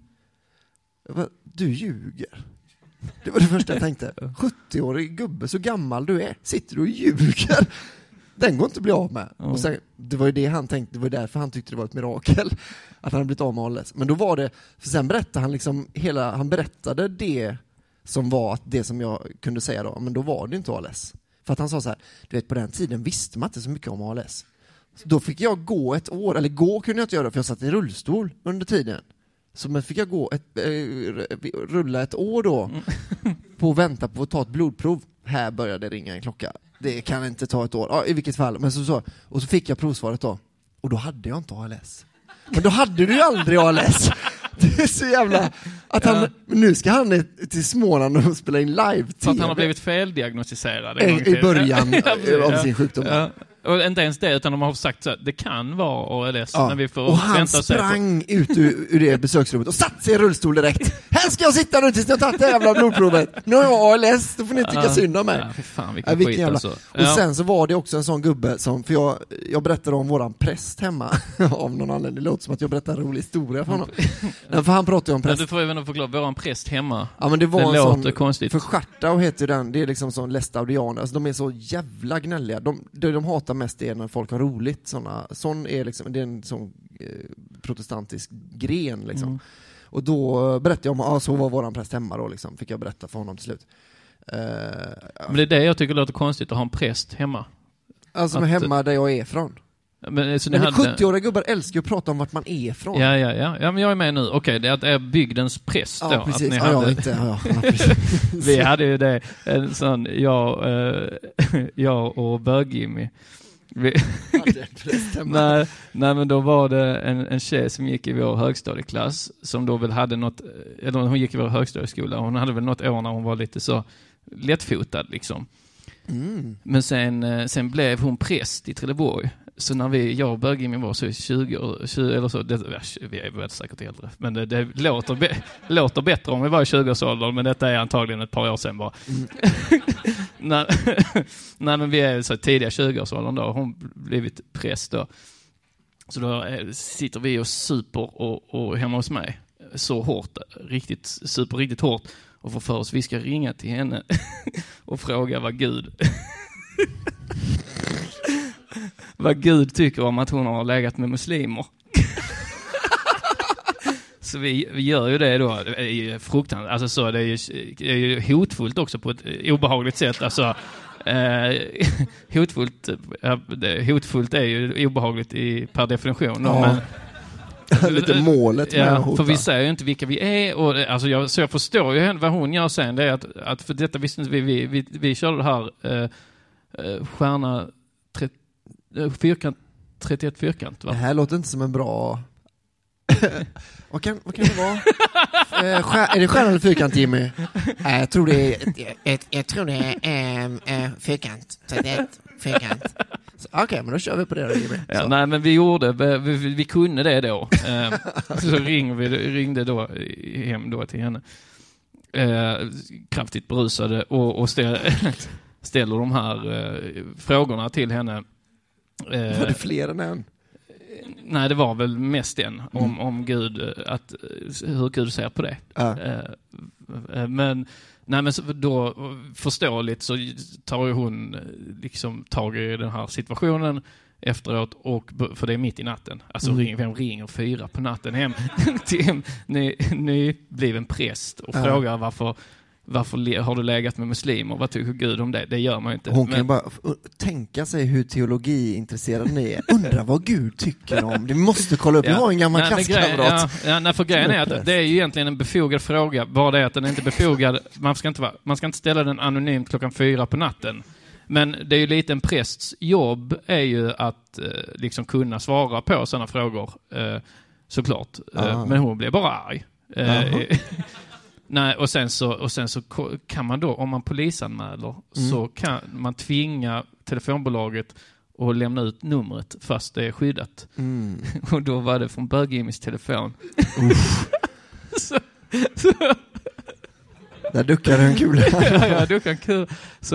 Jag bara, du ljuger. Det var det första jag tänkte. 70-årig gubbe, så gammal du är, sitter du och ljuger. Den går inte att bli av med. Och sen, det var ju det han tänkte, det var därför han tyckte det var ett mirakel att han hade blivit av med ALS. Men då var det, för sen berättade han liksom han berättade det som var det som jag kunde säga då, men då var det inte ALS. För att han sa så här, du vet, på den tiden visste man inte så mycket om ALS. Så då fick jag gå ett år, eller kunde jag inte göra för jag satt i rullstol under tiden. Så men fick jag rulla ett år då på att vänta på att ta ett blodprov. Här började ringa en klocka. Det kan inte ta ett år. Ja, i vilket fall. Men så fick jag provsvaret då. Och då hade jag inte ALS. Men då hade du ju aldrig ALS. Det är så jävla... Nu ska han till Småland och spela in live. För att han har blivit feldiagnostiserad. I början av sin sjukdom. Ja. Och inte ens det, utan de har sagt att det kan vara ALS. Ja. Men vi får och han vänta och sprang ut ur det besöksrummet och satt sig i rullstol direkt. Här ska jag sitta nu tills jag tagit det jävla blodprovet. Nu har jag ALS, då får ni tycka synd om mig. Ja, för fan, vilken skit jävla... alltså. Och sen så var det också en sån gubbe som, för jag berättade om våran präst hemma av någon anledning. Det låter som att jag berättar en rolig historia för honom. För han pratade om präst. Ja, du får ju ändå förklara, våran präst hemma. Ja, men det var en låter sån, konstigt. För Schartau heter den, det är liksom sån lästaudianer. Alltså de är så jävla gnälliga. De hatar mest det när folk har roligt. Sån är liksom, det är en sån protestantisk gren liksom. Och då berättade jag om, så var våran präst hemma då liksom. Fick jag berätta för honom till slut. Men det är det jag tycker låter konstigt att ha en präst hemma. Alltså hemma där jag är från. Men 70-åriga gubbar älskar att prata om vart man är från. Ja, men jag är med nu. Okej, det är att är bygdens präst då. Ja, precis. Att ni vi hade ju det, en sån, jag och Bög-Jimmy. Nej, men då var det en tjej som gick i vår högstadieklass som då väl hade något, eller hon gick i vår högstadieskola. Hon hade väl något år när hon var lite så lättfotad liksom. Men sen blev hon präst i Trelleborg. Så när jag och Bög-Jimmy var så 20 eller så, vi är väl säkert äldre, men det låter bättre om vi var i 20-årsåldern, men detta är antagligen ett par år sedan bara. Nej, men vi är så tidiga 20-årsåldern då, hon blivit präst då. Så då sitter vi och super och hemma hos mig så hårt, riktigt hårt, och får för oss vi ska ringa till henne och fråga vad Gud tycker om att hon har legat med muslimer. Så vi gör ju det då. Det är ju fruktansvärt. Alltså så, det är ju hotfullt också på ett obehagligt sätt. Alltså, hotfullt är ju obehagligt per definition. Ja. Men, lite målet med att hota. För vi säger ju inte vilka vi är. Och, alltså, så jag förstår ju vad hon gör sen. Det är att för detta visste inte vi körde det här stjärna 31 fyrkant, va? Det här låter inte som en bra... vad kan det vara? Är det stjärna eller fyrkant, Jimmy? Jag tror det är fyrkant. 31 fyrkant. Okej, men då kör vi på det då, Jimmy. Ja, nej, men vi kunde det då. Så ringde då hem då till henne. Kraftigt berusade och ställer de här frågorna till henne. Var det fler än en? Nej, det var väl mest en om Gud, hur Gud ser på det. Men då förståeligt så tar ju hon liksom tag i den här situationen efteråt, och för det är mitt i natten. Alltså vem ringer 4 på natten hem till nybliven präst och frågar varför varför har du legat med muslimer? Vad tycker Gud om det? Det gör man ju inte. Hon kan ju bara tänka sig hur teologiintresserad ni är. Undra vad Gud tycker om. Det måste kolla upp. Jag har en gammal klasskamrat. För grejen är att det är ju egentligen en befogad fråga. Bara det att den är inte befogad. Man ska inte ställa den anonymt 4:00 på natten. Men det är ju lite en prästs jobb är ju att liksom kunna svara på sådana frågor. Såklart. Men hon blev bara arg. Nej, och sen så kan man då, om man polisanmäler, så kan man tvinga telefonbolaget att lämna ut numret fast det är skyddat. Och då var det från Bög-Jimmys telefon. så där duckade en kul. Ja, duckade en kul.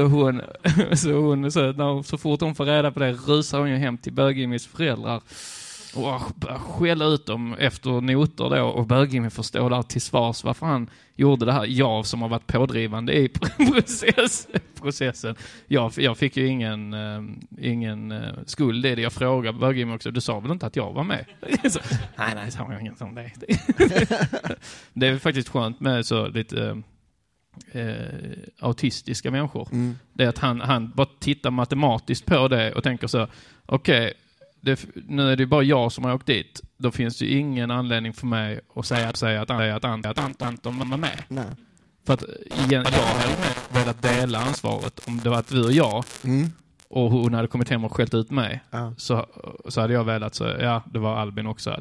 Så fort hon får reda på det rusar hon ju hem till Bög-Jimmys föräldrar och skälla ut dem efter noter då, och Bög-Jimmy förstår där till svars varför han gjorde det här. Jag som har varit pådrivande i processen. Jag fick ju ingen skuld i det. Jag frågade Bög-Jimmy också, du sa väl inte att jag var med? Så, nej, sa jag inget om det. Det är faktiskt skönt med så lite autistiska människor. Det är att han bara tittar matematiskt på det och tänker så, okej, nu är det bara jag som har åkt dit. Då finns det ju ingen anledning för mig att säga att Anton var med. Nej. För att jag hade velat dela ansvaret. Om det var att vi och jag och hon hade kommit hem och skällt ut mig, så hade jag velat så, det var Albin också.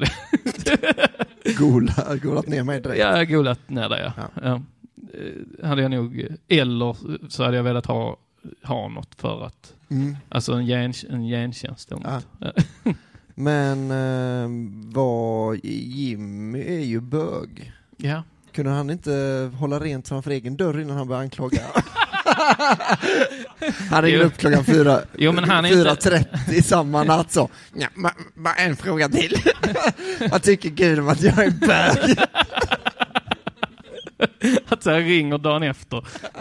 Golat ner mig direkt. Ja, golat ner det, ja. Hade jag nog, eller så hade jag velat ha något för att alltså en gentjänst. Men Jimmy är ju bög. Ja. Kunde han inte hålla rent framför egen dörr innan han började anklaga? Han ringde upp 4:00. Jo, men han är 4:30 samma natt så. Ja, bara en fråga till. Vad tycker Gud om att jag är bög? Att jag ringer dagen efter.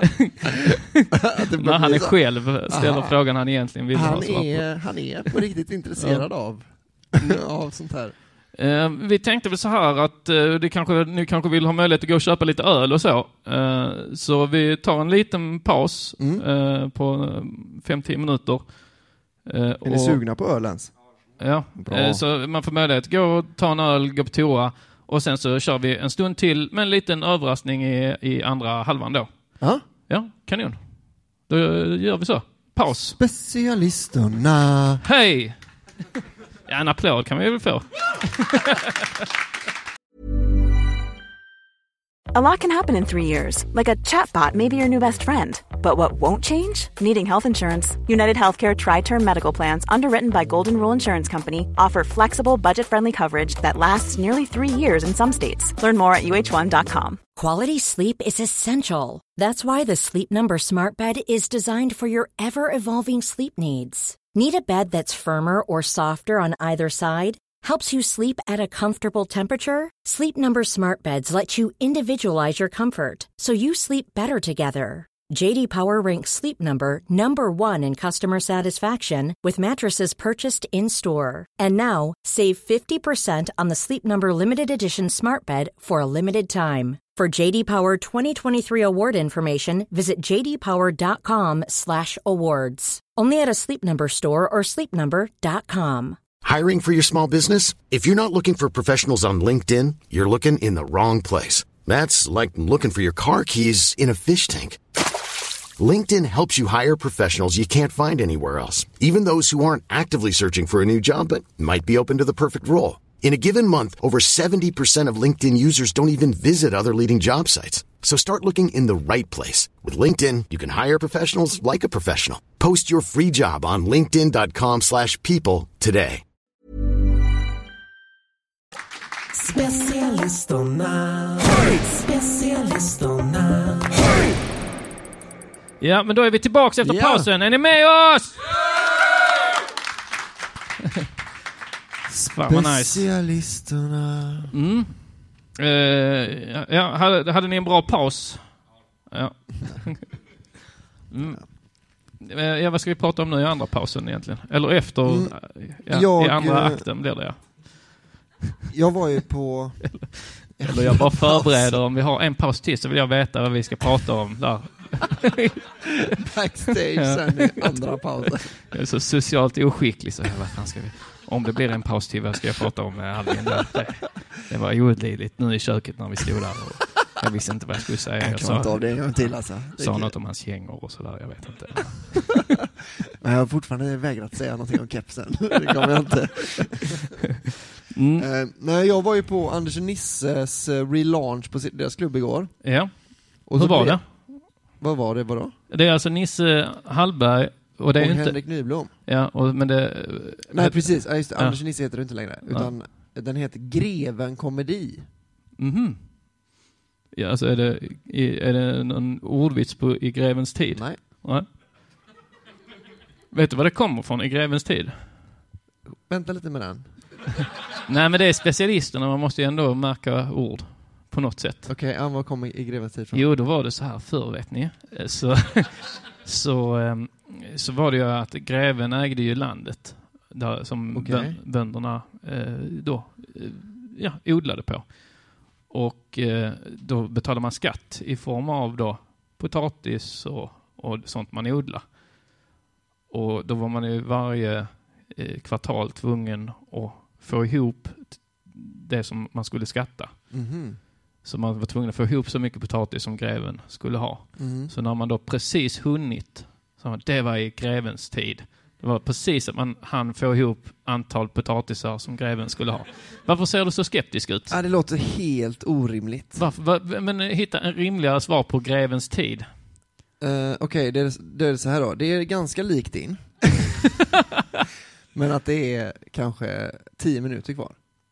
När han är själv ställer frågan han egentligen vill ha svar på. Han är på riktigt intresserad av sånt här. Vi tänkte väl så här att ni kanske vill ha möjlighet att gå och köpa lite öl och så. Så vi tar en liten paus på 5-10 minuter. Är ni sugna på öl ens? Ja, så man får möjlighet att gå och ta en öl, gå på toa. Och sen så kör vi en stund till med en liten överraskning i andra halvan då. Ja, kanon. Då gör vi så. Paus. Specialisterna. Hej! Ja, en applåd kan vi väl få. A lot can happen in 3 years, like a chatbot may be your new best friend. But what won't change? Needing health insurance. United Healthcare Tri-Term Medical Plans, underwritten by Golden Rule Insurance Company, offer flexible, budget-friendly coverage that lasts nearly 3 years in some states. Learn more at uh1.com. Quality sleep is essential. That's why the Sleep Number Smart Bed is designed for your ever-evolving sleep needs. Need a bed that's firmer or softer on either side? Helps you sleep at a comfortable temperature? Sleep Number Smart Beds let you individualize your comfort, so you sleep better together. JD Power ranks Sleep Number #1 in customer satisfaction with mattresses purchased in-store. And now, save 50% on the Sleep Number Limited Edition Smart Bed for a limited time. For JD Power 2023 award information, visit jdpower.com/awards. Only at a Sleep Number store or sleepnumber.com. Hiring for your small business? If you're not looking for professionals on LinkedIn, you're looking in the wrong place. That's like looking for your car keys in a fish tank. LinkedIn helps you hire professionals you can't find anywhere else, even those who aren't actively searching for a new job but might be open to the perfect role. In a given month, over 70% of LinkedIn users don't even visit other leading job sites. So start looking in the right place. With LinkedIn, you can hire professionals like a professional. Post your free job on linkedin.com/people today. Specialisterna. Specialisterna. Ja, men då är vi tillbaka efter pausen. Är ni med oss? Specialisterna. Hade ni en bra paus? Ja. Vad ska vi prata om nu i andra pausen egentligen? Eller efter? I andra akten blir det, Jag var ju på Eller jag bara förbereder, om vi har en paus till så vill jag veta vad vi ska prata om där. Backstage sen i andra pausen. Jag är så socialt oskicklig så vad fan ska vi... Om det blir en paus till, vad ska jag prata om med Albin? Det var olidligt nu i köket när vi stod där och jag visste inte vad jag skulle säga. Jag sa av det en gång till alltså. Sa något om hans gängor och sådär, jag vet inte. Men jag har fortfarande vägrat säga någonting om kepsen. Det kommer jag inte. Nej, jag var ju på Anders och Nisses relaunch på deras klubb igår. Ja. Och hur var det? Vad var det, vadå? Det är alltså Nisse Hallberg och det är och inte Henrik Nyblom. Ja, men det... Nej, precis. Just det. Anders och Nisse heter det inte längre. Utan den heter Greven Komedi. Mhm. Ja, alltså är det någon ordvits i grevens tid? Nej. Vet du vad det kommer från i grevens tid? Vänta lite med den. Nej, men det är specialisterna. Man måste ju ändå märka ord på något sätt. Okej, vad kommer i grevens tid från? Jo, då var det så här förr, vet ni. Så var det ju att greven ägde ju landet där, som bönderna odlade på. Och då betalade man skatt i form av då potatis och sånt man odlar. Och då var man ju varje kvartal tvungen att få ihop det som man skulle skatta. Mm-hmm. Så man var tvungen att få ihop så mycket potatis som greven skulle ha. Mm. Så när man då precis hunnit, så det var i grevens tid. Det var precis att man hann få ihop antal potatisar som greven skulle ha. Varför ser du så skeptisk ut? Det låter helt orimligt. Men hitta en rimligare svar på grevens tid. Okej, det är så här då. Det är ganska likt din. Men att det är kanske 10 minuter kvar.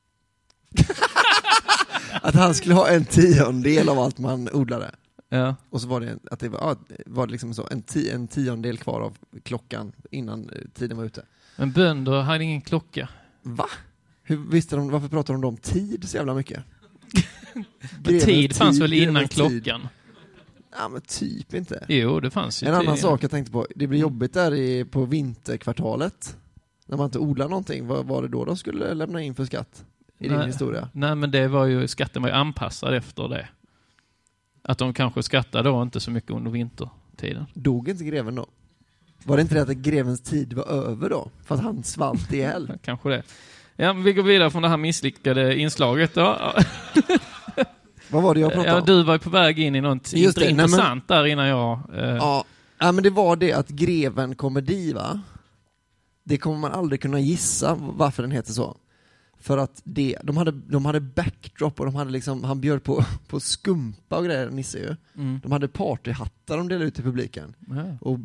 Att han skulle ha 1/10 av allt man odlade. Ja. Och så var det att det var liksom så en 10:e kvar av klockan innan tiden var ute. Men bönder hade ingen klocka. Va? Varför pratar de om tid så jävla mycket? Tid fanns väl innan klockan? Ja, men typ inte. Jo, det fanns ju. En annan sak jag tänkte på, det blir jobbigt där på vinterkvartalet. När man inte odlar någonting, vad var det då de skulle lämna in för skatt? I din historia? Nej, men skatten var ju anpassad efter det. Att de kanske skattade då inte så mycket under vintertiden. Dog inte greven då? Var det inte det att grevens tid var över då? För att han svalt ihjäl? Kanske det. Ja, men vi går vidare från det här misslyckade inslaget då. Vad var det jag pratade om? Du var på väg in i något intressant där innan jag... Ja, men det var det att Greven Komedi, va? Det kommer man aldrig kunna gissa varför den heter så. För att de hade backdrop och de hade liksom, han bjöd på skumpa och grejer, Nisse ju. Mm. De hade partyhattar de delade ut till publiken. Ja. Och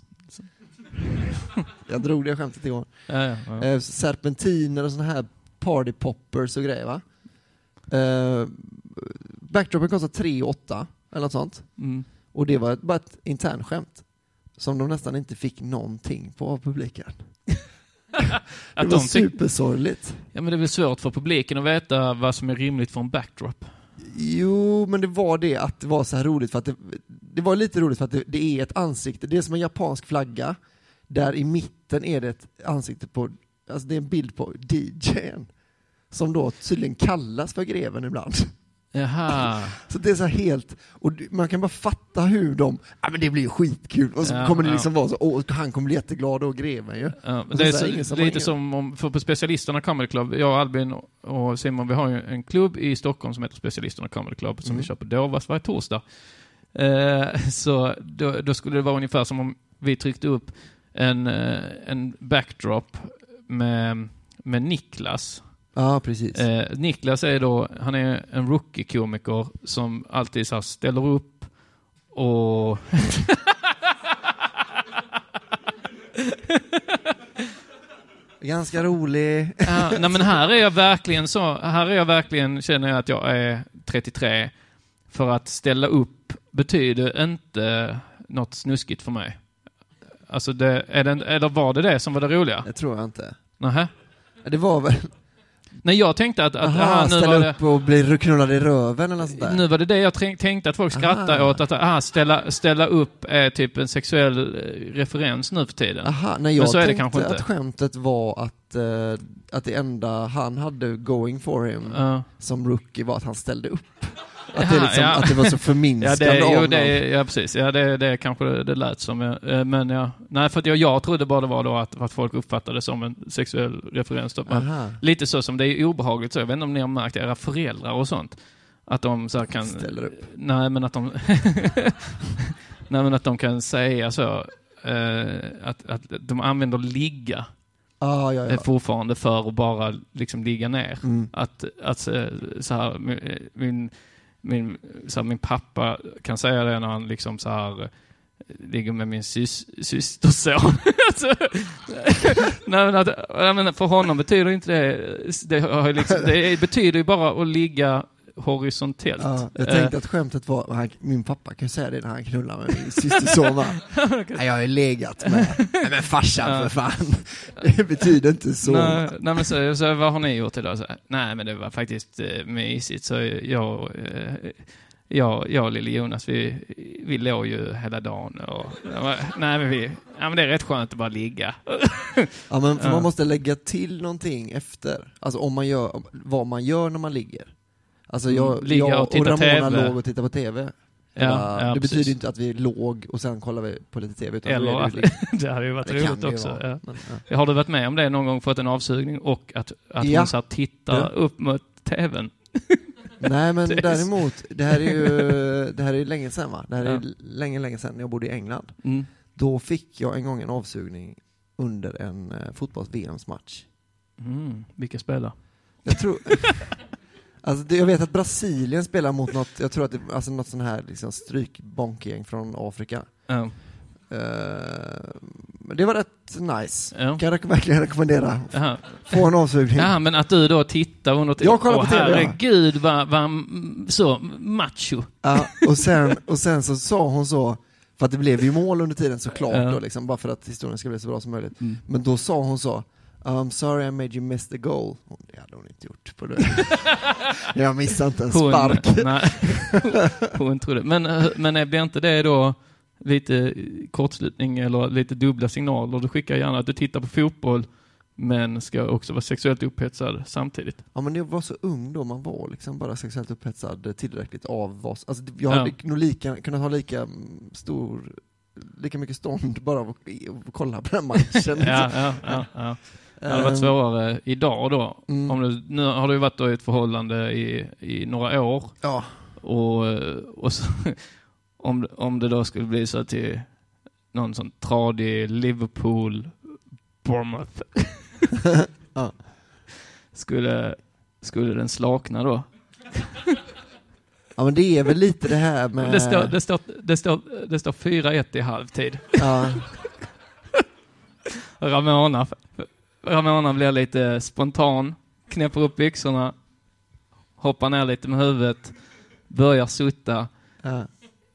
jag drog det skämtet igår. Ja. Serpentiner och såna här partypoppers och grejer, va? Backdropen kostade 3,8 eller något sånt. Mm. Och det var bara ett internskämt som de nästan inte fick någonting på av publiken. Det var supersorgligt. Ja, men det är väl svårt för publiken att veta vad som är rimligt för en backdrop. Jo, men det var det att det var så här roligt för att det var lite roligt för att det är ett ansikte. Det är som en japansk flagga. Där i mitten är det ett ansikte på, alltså det är en bild på DJ:n. Som då tydligen kallas för greven ibland. Jaha. Så det är så helt, och man kan bara fatta hur men det blir ju skitkul och så kommer det liksom vara så, han kommer bli jätteglad och greven ju. Ja, det är så, lite som för på Specialisterna Comedy Club, jag, Albin och Simon, vi har ju en klubb i Stockholm som heter Specialisterna Comedy Club som vi kör på Dovas varje torsdag. Så då skulle det vara ungefär som om vi tryckte upp en backdrop med Niklas. Ja, precis. Niklas är då, han är en rookie-komiker som alltid så här ställer upp och ganska rolig. Nej, men här är jag verkligen känner jag att jag är 33, för att ställa upp betyder inte något snuskigt för mig. Alltså eller var det som var det roliga? Det tror jag inte. Nähä. Det var väl Nej, jag tänkte att nu ställa var upp och bli knullad i röven eller sånt där. Nu var det jag tänkte att folk skrattar åt, att ställa upp är typ en sexuell referens nu för tiden. Nej, jag tänkte att skämtet var att det enda han hade going for him som rookie var att han ställde upp. Att det, liksom, att det var så förminskande av Ja, precis. Ja, det kanske det lät som. Men nej, för att jag trodde bara det var då att folk uppfattade det som en sexuell referens. Lite så som det är obehagligt. Så jag vet inte om ni har märkt era föräldrar och sånt. Att de så här kan... Ställer upp. Nej, men att de... nej, men att de kan säga så. Att de använder ligga. Fortfarande för att bara liksom ligga ner. Att så här... Min pappa kan säga det när han liksom så här ligger med min systerson. Nej, men för honom betyder inte det betyder ju bara att ligga horisontellt. Ja, jag tänkte att skämtet var min pappa kan säga det när han knullar med min systerson. Nej, jag har legat med farsan för fan. Det betyder inte så. Nej, men så vad har ni gjort idag? Så, nej, men det var faktiskt mysigt. Så jag och lille Jonas, vi låg ju hela dagen. Och, men det är rätt skönt att bara ligga. Ja, men för man måste lägga till någonting efter. Alltså om man gör vad man gör när man ligger. Alltså jag och Ramona låg och tittade på TV. Det betyder inte att vi låg och sen kollar vi på lite TV. Eller det hade ju varit roligt också. Har du varit med om det någon gång, fått en avsugning och att hon så tittar upp mot TVn? Nej, men däremot, det här är länge sedan, va? Det här är länge sedan jag bodde i England. Då fick jag en gång en avsugning under en fotbolls-VMs-match. Vilka spelar? Jag tror... Alltså, jag vet att Brasilien spelar mot något, jag tror att det något sån här liksom strykbonkgäng från Afrika. Det var rätt nice. Kan jag verkligen rekommendera. Få en avsugning. Ja, men att du då tittar och jag kollar på TV. Herregud, vad så macho. Ja, och sen så sa hon så, för att det blev ju mål under tiden såklart då, liksom, bara för att historien ska bli så bra som möjligt. Men då sa hon så: I'm sorry I made you miss the goal. Det hade hon inte gjort på det. Jag missade inte en spark. Hon trodde. Men blir inte det då lite kortslutning eller lite dubbla signaler? Du skickar gärna att du tittar på fotboll men ska också vara sexuellt upphetsad samtidigt. Ja, men jag var så ung då, man var liksom bara sexuellt upphetsad tillräckligt av vad. Alltså jag hade nog kunnat ha lika mycket stånd bara av att kolla på den matchen. Ja. Det hade varit svårare idag då. Nu har du varit då i ett förhållande i några år. Ja. Och så, om det då skulle bli så till någon sån tradig Liverpool Bournemouth. skulle den slakna då? Ja, men det är väl lite det här med... Det står 4-1 i halvtid. Ja. Ramona blir lite spontan, knäpper upp byxorna, hoppar ner lite med huvudet, börjar sutta. Ja.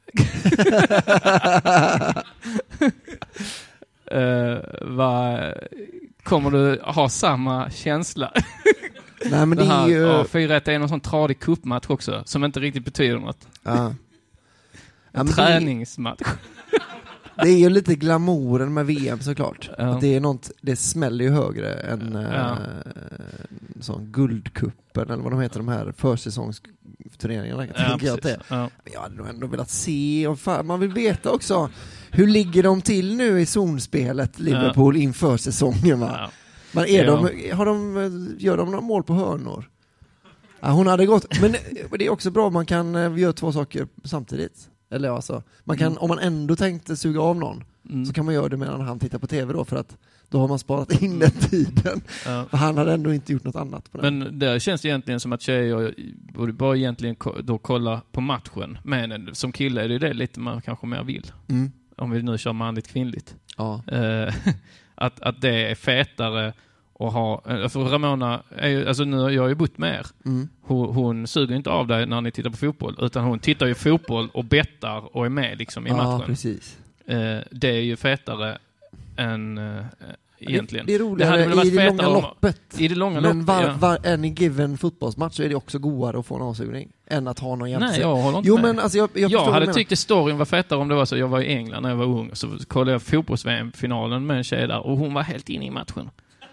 Kommer du ha samma känsla? Nej, men det är ju... 4-1 är någon sån tradig cupmatch också, som inte riktigt betyder något. Ja. En träningsmatch. Det är ju lite glamouren med VM såklart. Att det är något, det smäller ju högre än sån guldkuppen eller vad de heter, de här försäsongsturneringarna. Men jag hade nog ändå velat se, och man vill veta också hur ligger de till nu i zonspelet Liverpool inför säsongen, va? Ja. Men gör de några mål på hörnor? Ja, hon hade gått, men det är också bra, man kan göra två saker samtidigt. Eller alltså, man kan, om man ändå tänkte suga av någon, så kan man göra det medan han tittar på TV då, för att då har man sparat in den tiden. För han hade ändå inte gjort något annat på den. Men det känns egentligen som att tjejer borde bara egentligen då kolla på matchen. Men som kille är det lite man kanske mer vill. Om vi nu kör manligt kvinnligt. Ja. Att det är fetare att ha... För Ramona är ju... Alltså nu jag har ju bott med er. Hon suger inte av dig när ni tittar på fotboll. Utan hon tittar ju fotboll och bettar och är med liksom i matchen. Ja, precis. Det är ju fetare egentligen. Det är roligare i det långa loppet. I det långa men loppet, any given fotbollsmatch så är det också godare att få en avsugning än att ha någon jämse. Nej, jag håller inte med. Men alltså jag hade tyckt att storyn var fetare om det var så. Jag var i England när jag var ung, så kollade jag fotbolls-VM-finalen med en tjej där och hon var helt inne i matchen.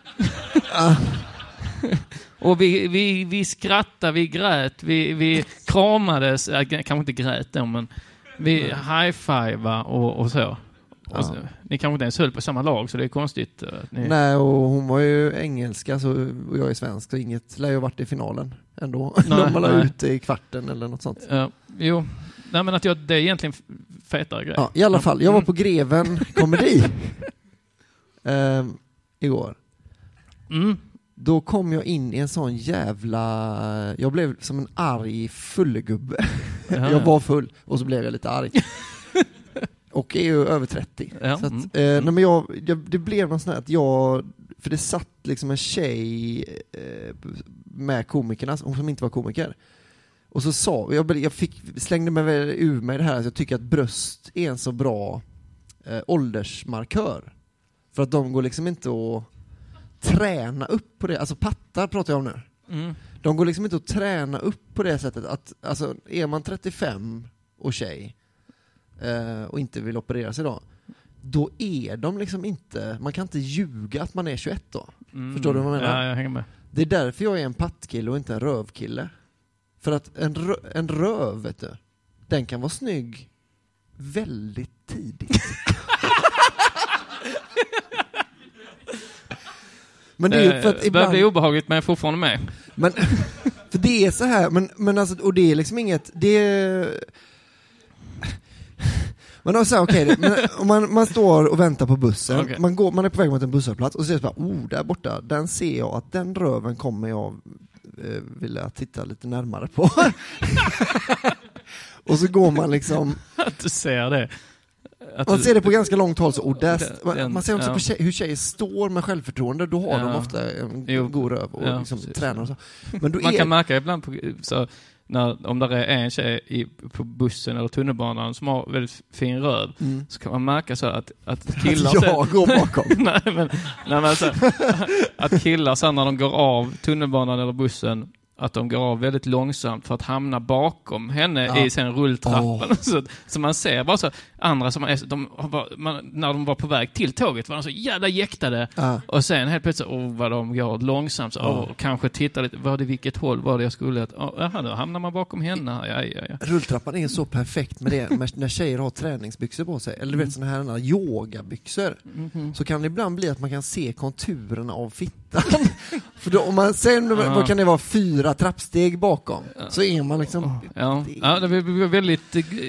Och vi skrattade, vi grät, vi kramades, kanske inte grät då, men vi high-fivade och så. Och så. Ni kanske inte ens höll på samma lag, så det är konstigt. Nej, och hon var ju engelska och jag är svensk, så inget lär ju ha varit i finalen ändå. Nej, de var ute i kvarten eller något sånt. Jo, nej, men att det är egentligen fetare grej. Ja, i alla fall, jag var på Greven komedi igår. Då kom jag in i en sån jävla... Jag blev som en arg fullgubbe. Jag var full och så blev jag lite arg. Och är ju över 30. Ja. Så att, nej, men det blev någon sån här att för det satt liksom en tjej med komikerna som inte var komiker. Och så sa slängde mig ur mig det här att jag tycker att bröst är en så bra åldersmarkör. För att de går liksom inte att träna upp på det. Alltså pattar pratar jag om nu. De går liksom inte att träna upp på det sättet att, alltså är man 35 och tjej och inte vill operera sig då är de liksom inte, man kan inte ljuga att man är 21 då. Förstår du vad jag menar? Ja, jag hänger med. Det är därför jag är en pattkille och inte en rövkille. För att en röv, vet du, den kan vara snygg väldigt tidigt. Men det är ju för att ibland... Det blir obehagligt, men jag är fortfarande med. Men, för det är så här, men alltså, och det är liksom inget, det är... Men alltså, okej, om man står och väntar på bussen, okay. Man är på väg mot en busshållplats och så ser jag bara, där borta, den ser jag att den röven kommer jag vilja titta lite närmare på. Och så går man liksom... Att du ser det. Man ser det på ganska långt håll, och man ser också på hur tjejer står med självförtroende. Då har de ofta en god röv och liksom tränar och så. Men då man kan märka ibland så om det är en tjej på bussen eller tunnelbanan som har väldigt fin röv, så kan man märka så att killar jag går bakom. att killar sen när de går av tunnelbanan eller bussen, att de går av väldigt långsamt för att hamna bakom henne i sen rulltrappan. Så man ser bara så andra som när de var på väg till tåget var de så jävla jäktade. Och sen helt plötsligt vad de går långsamt så, kanske titta lite, var det vilket håll var det jag skulle nu hamnar man bakom henne. Ja. Rulltrappan är så perfekt med det när tjejer har träningsbyxor på sig, eller du vet såna här yogabyxor. Så kan det ibland bli att man kan se konturerna av fittan. För då, om man sen vad kan det vara 4 trappsteg bakom, så är man liksom... det blir väldigt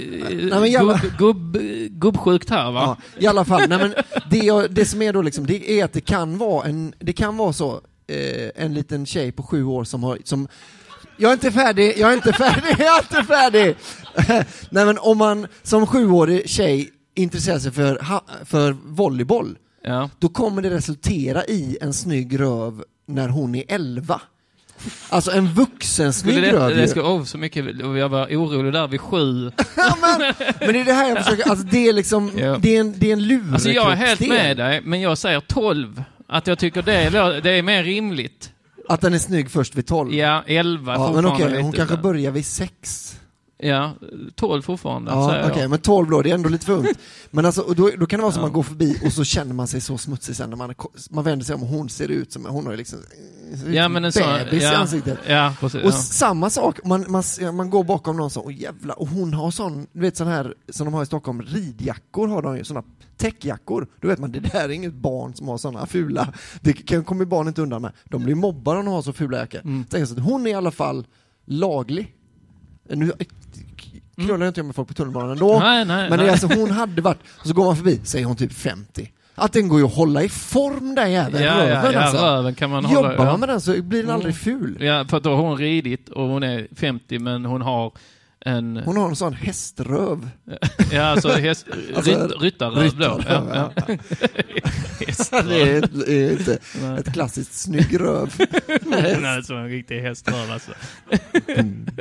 gubbsjukt här, va? Ja, i alla fall. Nej, men det som är då liksom, det är att det kan vara så en liten tjej på 7 år som jag är inte färdig. Nej, men om man som 7-årig tjej intresserar sig för volleyboll, då kommer det resultera i en snygg röv när hon är 11. Alltså en vuxen snygg röv. Det ska så mycket, och jag var orolig där vid 7. Men det är det här jag försöker, alltså det är liksom det är en lurekroppsdel. Alltså jag är helt med dig, men jag säger 12. Att jag tycker det är mer rimligt. Att den är snygg först vid 12. Ja, 11 fortfarande. Men okej, hon kanske börjar vid 6. Ja, 12 fortfarande. Ja, okej, men 12 då, det är ändå lite för ungt. Men alltså, då kan det vara som man går förbi och så känner man sig så smutsig sen när man vänder sig om och hon ser ut som hon har liksom bebis i ansiktet. Ja, precis, och samma sak, man går bakom någon så, jävla, och hon har sån, du vet sån här som de har i Stockholm, ridjackor har de ju, såna täckjackor. Då vet man, det där är inget barn som har såna fula. Det kommer barn inte undan med. De blir mobbade om de har så fula jackor. Så hon är i alla fall laglig. Nu knullar inte jag med folk på tunnelbanan ändå. Men det är alltså, hon hade varit, och så går man förbi, säger hon typ 50. Att den går ju att hålla i form där jäveln. Röven, alltså. Röven kan man jobbar hålla, man med den så blir den aldrig ful. Ja, för att då har hon ridit och hon är 50, men hon har en sån häströv. Ja, alltså ryttarröv då. Ja. Det är inte ett klassiskt snygg röv. Nej, så en riktig häströv alltså.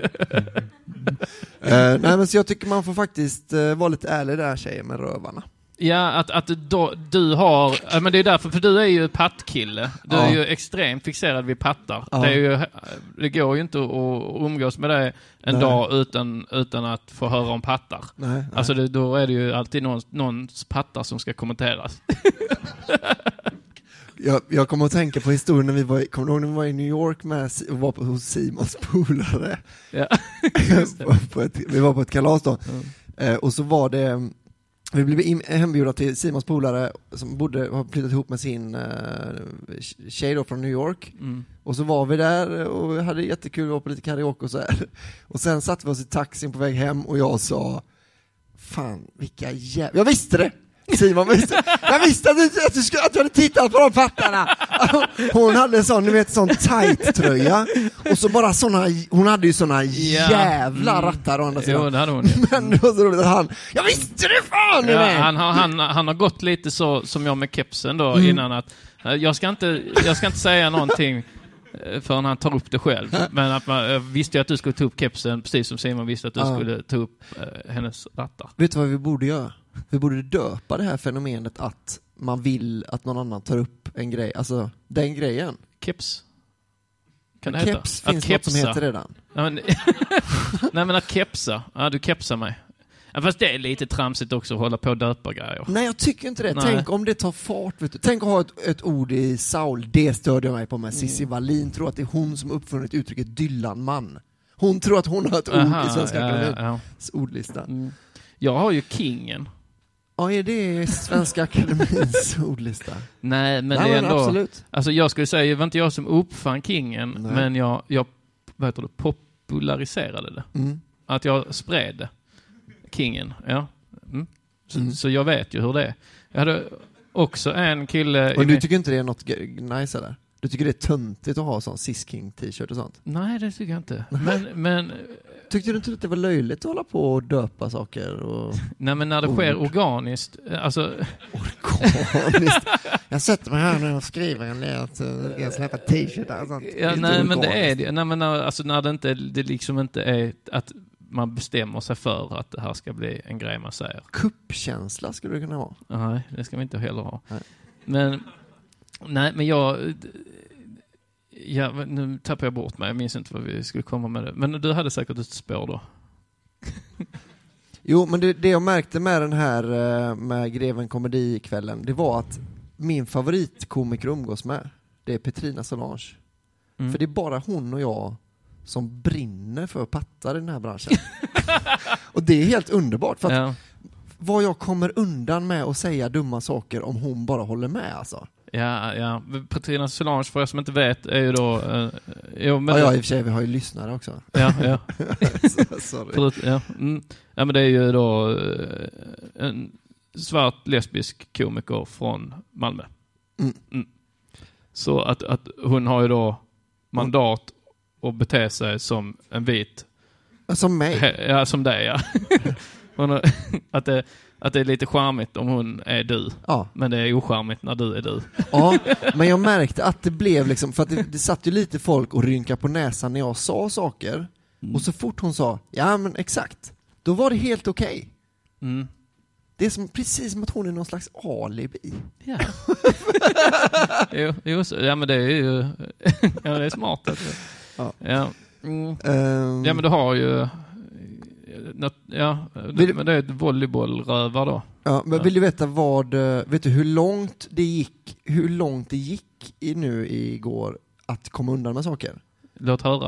Nej, men så jag tycker man får faktiskt vara lite ärlig där, tjejer med rövarna. Ja, att du har... Men det är därför, för du är ju pattkille. Du är ju extremt fixerad vid pattar. Ja. Det går ju inte att umgås med det en dag utan att få höra om pattar. Nej. Alltså då är det ju alltid någons pattar som ska kommenteras. Jag kommer att tänka på historien när vi var i New York och var hos Simons polare. Ja. Vi var på ett kalas då. Och så var det... Vi blev hembjudna till Simons polare som har flyttat ihop med sin tjej då från New York. Och så var vi där och hade jättekul, var på lite karaoke och så här. Och sen satt vi oss i taxin på väg hem och jag sa, fan vilka jävla... Jag visste det! Simon visste. Jag visste att du hade tittat på de pattarna. Hon hade sån tight tröja och så bara såna, hon hade ju såna jävla rattar å andra sidan. Jo, det hade hon. Men det var så roligt att jag visste det fan. Ja, han har gått lite så som jag med kepsen då innan att jag ska inte säga någonting förrän han tar upp det själv. Men att jag visste ju att du skulle ta upp kepsen precis som Simon visste att du skulle ta upp hennes rattar. Vet du vad vi borde göra? Vi borde döpa det här fenomenet att man vill att någon annan tar upp en grej. Alltså, den grejen. Keps. Kan det heta? Keps finns något som heter redan. Nej, men att kepsa. Ja, du kepsar mig. Ja, fast det är lite tramsigt också att hålla på och döpa grejer. Nej, jag tycker inte det. Nej. Tänk om det tar fart. Vet du. Tänk att ha ett ord i Saul. Det stödjer jag mig på med. Cissi Wallin tror att det är hon som uppfunnit uttrycket Dylanman. Hon tror att hon har ett ord i Svenska Akademins ordlista. Jag har ju Kingen. Ja, är det Svenska Akademins ordlista? Nej, men det är ändå... Absolut. Alltså jag skulle säga, det var inte jag som uppfann Kingen, men jag populariserade det. Att jag spred det. Kingen, ja. Så jag vet ju hur det är. Jag hade också en kille... Och du tycker inte det är något nice eller? Du tycker det är töntigt att ha sån Sis King t-shirt och sånt? Nej, det tycker jag inte. Men tyckte du inte att det var löjligt att hålla på och döpa saker? Och nej, men när det sker organiskt. Alltså... Organiskt? Jag sätter mig här nu och skriver en släppa t-shirtar och sånt. Ja, nej, men det är det. Nej, men alltså, när det liksom inte är att man bestämmer sig för att det här ska bli en grej man säger. Kuppkänsla skulle det kunna ha. Nej, det ska vi inte heller ha. Men nu tappar jag bort mig. Jag minns inte vad vi skulle komma med det. Men du hade säkert ett spår då. Jo, men det jag märkte med den här med Greven komedikvällen, det var att min favoritkomiker umgås med, det är Petrina Solange. För det är bara hon och jag som brinner för pattar i den här branschen. Och det är helt underbart för att vad jag kommer undan med att säga dumma saker om hon bara håller med alltså. Ja. Petrina Solange, för er som inte vet, är ju då... i och för sig, vi har ju lyssnare också. Ja. Sorry. Ja, men det är ju då en svart lesbisk komiker från Malmö. Så att hon har ju då mandat att bete sig som en vit... Som mig? Ja, som dig, ja. Att det är lite charmigt om hon är du. Ja. Men det är ocharmigt när du är du. Ja, men jag märkte att det blev liksom... För att det satt ju lite folk och rynka på näsan när jag sa saker. Och så fort hon sa, ja men exakt. Då var det helt okej. Det är precis som att hon är någon slags alibi. Ja. jo, ja men det är ju... ja, det är smart. Ja. Ja, men du har ju... men det är ett volleybollrövar då. Ja, men vill du veta vet du hur långt det gick nu igår att komma undan med saker? Låt höra.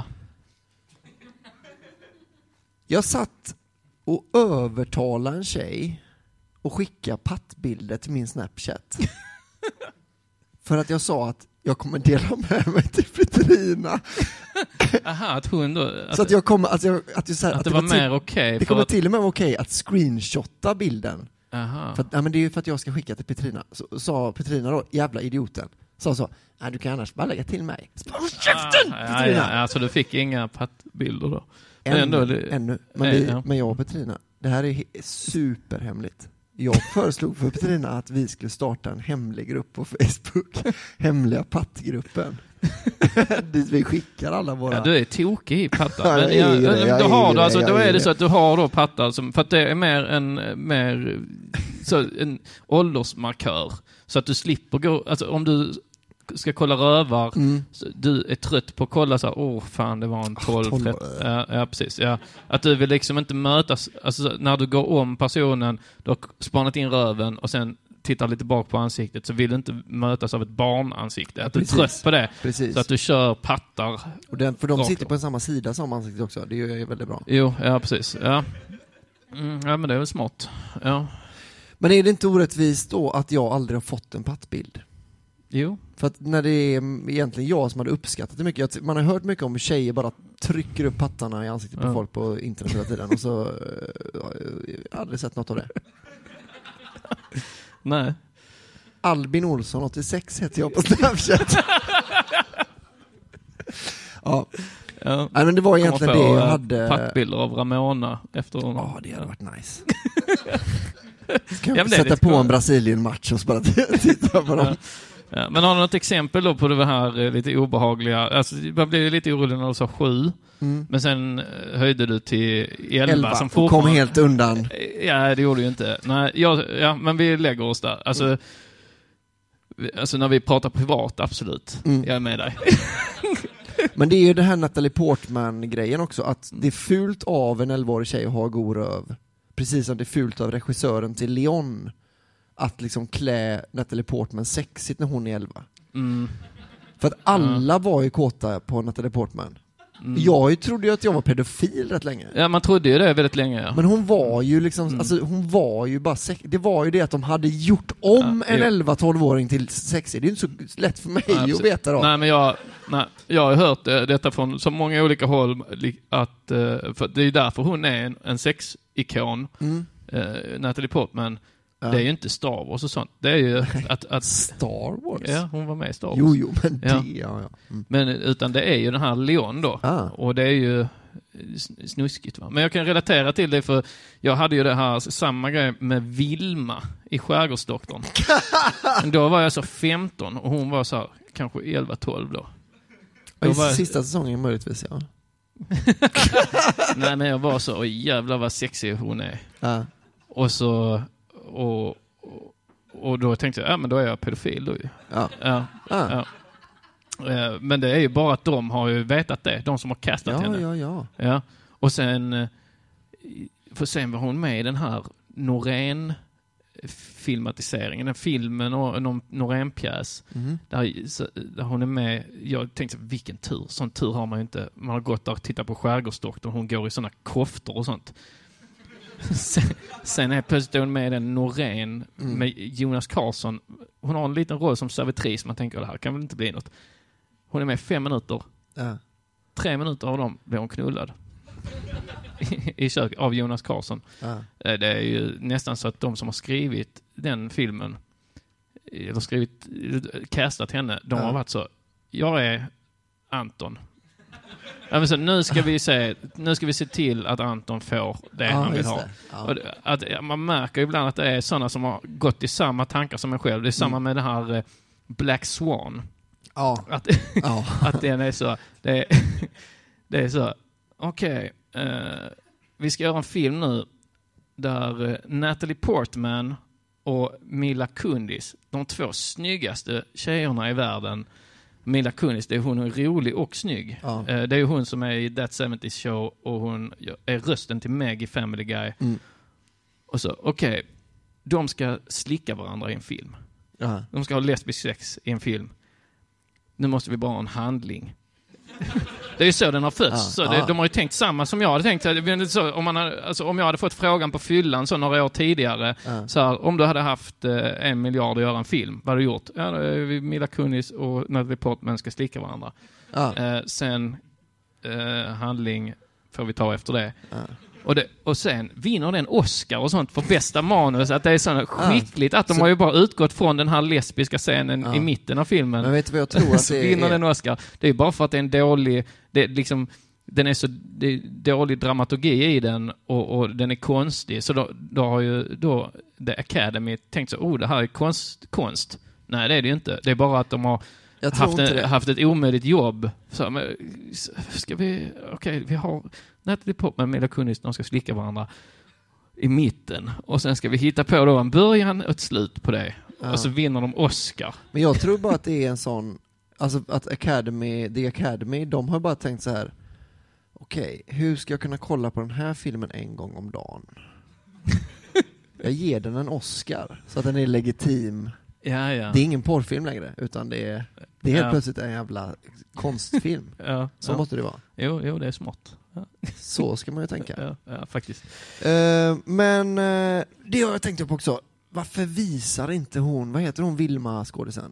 Jag satt och övertalade en tjej och skicka pattbilder till min Snapchat. För att jag sa att jag kommer dela med mig till Petrina. Aha, att hon då... Så att jag kommer... Att det var mer okej. Det kommer till och med vara okej att screenshotta bilden. Aha. Men det är ju för att jag ska skicka till Petrina. Så sa Petrina då, jävla idioten. Så, nej du kan annars bara lägga till mig. Käften! Ja, så du fick inga pattbilder då? Ännu. Men jag och Petrina, det här är superhemligt. Jag föreslog för Petrina att vi skulle starta en hemlig grupp på Facebook. Hemliga pattgruppen. Dit vi skickar alla våra... Ja, du är tokig i pattar. Då är det så att du har då pattar som... För att det är mer så en åldersmarkör så att du slipper gå, alltså om du ska kolla rövar, du är trött på att kolla så här, fan det var en 12. Ja, precis. Ja. Att du vill liksom inte mötas, alltså när du går om personen, du har spanat in röven och sen tittar lite bak på ansiktet, så vill du inte mötas av ett barnansikte. Att du är trött på det. Precis. Så att du kör pattar. Och för de sitter på samma sida som ansiktet också. Det är ju väldigt bra. Jo, ja precis. Ja. Ja, men det är väl smart. Ja. Men är det inte orättvist då att jag aldrig har fått en pattbild? Jo. För att när det är egentligen jag som hade uppskattat det mycket. Man har hört mycket om hur tjejer bara trycker upp pattarna i ansiktet på folk på internet hela tiden. Och så jag har aldrig sett något av det. Nej. Albin Olsson 86 heter jag på Snapchat. Ja. Nej, men det var egentligen det jag hade. Pattbilder av Ramona efter honom. Ja, det hade varit nice. Ska jag sätta på en Brasilien-match och bara titta på dem. Ja, men har du något exempel då på det här lite obehagliga? Alltså, jag blev lite orolig när du sa 7. Men sen höjde du till 11 som kom helt undan. Ja, det gjorde ju inte. Nej, men vi lägger oss där. Alltså när vi pratar privat, absolut. Jag är med dig. Men det är ju det här Natalie Portman-grejen också, att det är fult av en 11-årig tjej att ha god röv. Precis som det är fult av regissören till Leon att liksom klä Natalie Portman sexigt när hon är 11. För att alla var ju kåta på Natalie Portman. Jag trodde ju att jag var pedofil rätt länge. Ja, man trodde ju det väldigt länge. Ja. Men hon var ju liksom, alltså hon var ju bara det var ju det att de hade gjort om en 11-12-åring till sexig. Det är ju inte så lätt för mig att veta då. Nej, men jag har hört detta från så många olika håll att för det är ju därför hon är en sexikon. Natalie Portman. Det är ju inte Star Wars och sånt. Det är ju att Star Wars? Ja, hon var med i Star Wars. Jo, men det, Men utan det är ju den här Leon då. Och det är ju snuskigt, va? Men jag kan relatera till det, för jag hade ju det här samma grej med Vilma i Skärgårdsdoktorn. Då var jag så 15 och hon var så kanske 11-12 då. I sista säsongen möjligtvis, ja. Nej, men jag var så, jävlar vad sexig hon är. Och så och då tänkte jag, men då är jag pedofil då ju. Ja. Men det är ju bara att de har ju vetat det, de som har castat henne. Ja. Och sen var hon med i den här Norén filmatiseringen, den filmen och någon Norén-pjäs där hon är med. Jag tänkte, vilken tur, sån tur har man ju inte. Man har gått där och tittat på Skärgårdsdoktorn, hon går i såna koftor och sånt. Sen är plötsligt hon med i den Norén med Jonas Karlsson. Hon har en liten roll som servitris. Man tänker, det här kan väl inte bli något. Hon är med 5 minuter. 3 minuter av dem blir hon knullad i kök av Jonas Karlsson. Det är ju nästan så att de som har skrivit den filmen eller castat henne, de har varit så, jag är Anton. Så nu ska vi se till att Anton får det han vill ha. Att man märker ibland att det är sådana som har gått i samma tankar som en själv. Det är samma med det här Black Swan. Att den är så. Det är så. Okej, vi ska göra en film nu där Natalie Portman och Mila Kunis, de 2 snyggaste tjejerna i världen. Mila Kunis, det är hon är rolig och snygg. Det är ju hon som är i That 70's Show och hon är rösten till Meg i Family Guy. Och så, okej, de ska slicka varandra i en film. De ska ha lesbisk sex i en film. Nu måste vi bara ha en handling. Det är ju så den har fötts. De har ju tänkt samma som jag hade tänkt. Så, om jag hade fått frågan på fyllan så några år tidigare, så här, om du hade haft 1 miljard att göra en film, vad hade du gjort? Ja, Mila Kunis och Natalie Portman ska slicka varandra. Sen handling får vi ta efter det. Och sen vinner den Oscar och sånt för bästa manus. Att det är så skickligt att de har ju bara utgått från den här lesbiska scenen i mitten av filmen. Men vet du vad jag tror att det vinner den Oscar. Det är bara för att det är en dålig... Det är dålig dramaturgi i den och den är konstig. Så då har ju The Academy tänkt så, det här är konst. Nej, det är det ju inte. Det är bara att de har haft ett omöjligt jobb. Så, men, ska vi... Okej, vi har Natalie Portman med Mila Kunis, de ska slicka varandra. i mitten. Och sen ska vi hitta på då en början och ett slut på det. Och så vinner de Oscar. Men jag tror bara att det är en sån, alltså att The Academy, de har bara tänkt så här: okej, hur ska jag kunna kolla på den här filmen en gång om dagen? Jag ger den en Oscar så att den är legitim. Ja. Det är ingen porrfilm längre, utan det är helt plötsligt en jävla konstfilm. Så måste det vara. Jo, det är smått. Ja. Så ska man ju tänka. Ja, faktiskt. Men det har jag tänkt på också. Varför visar inte hon, vad heter hon, Vilma skådisen?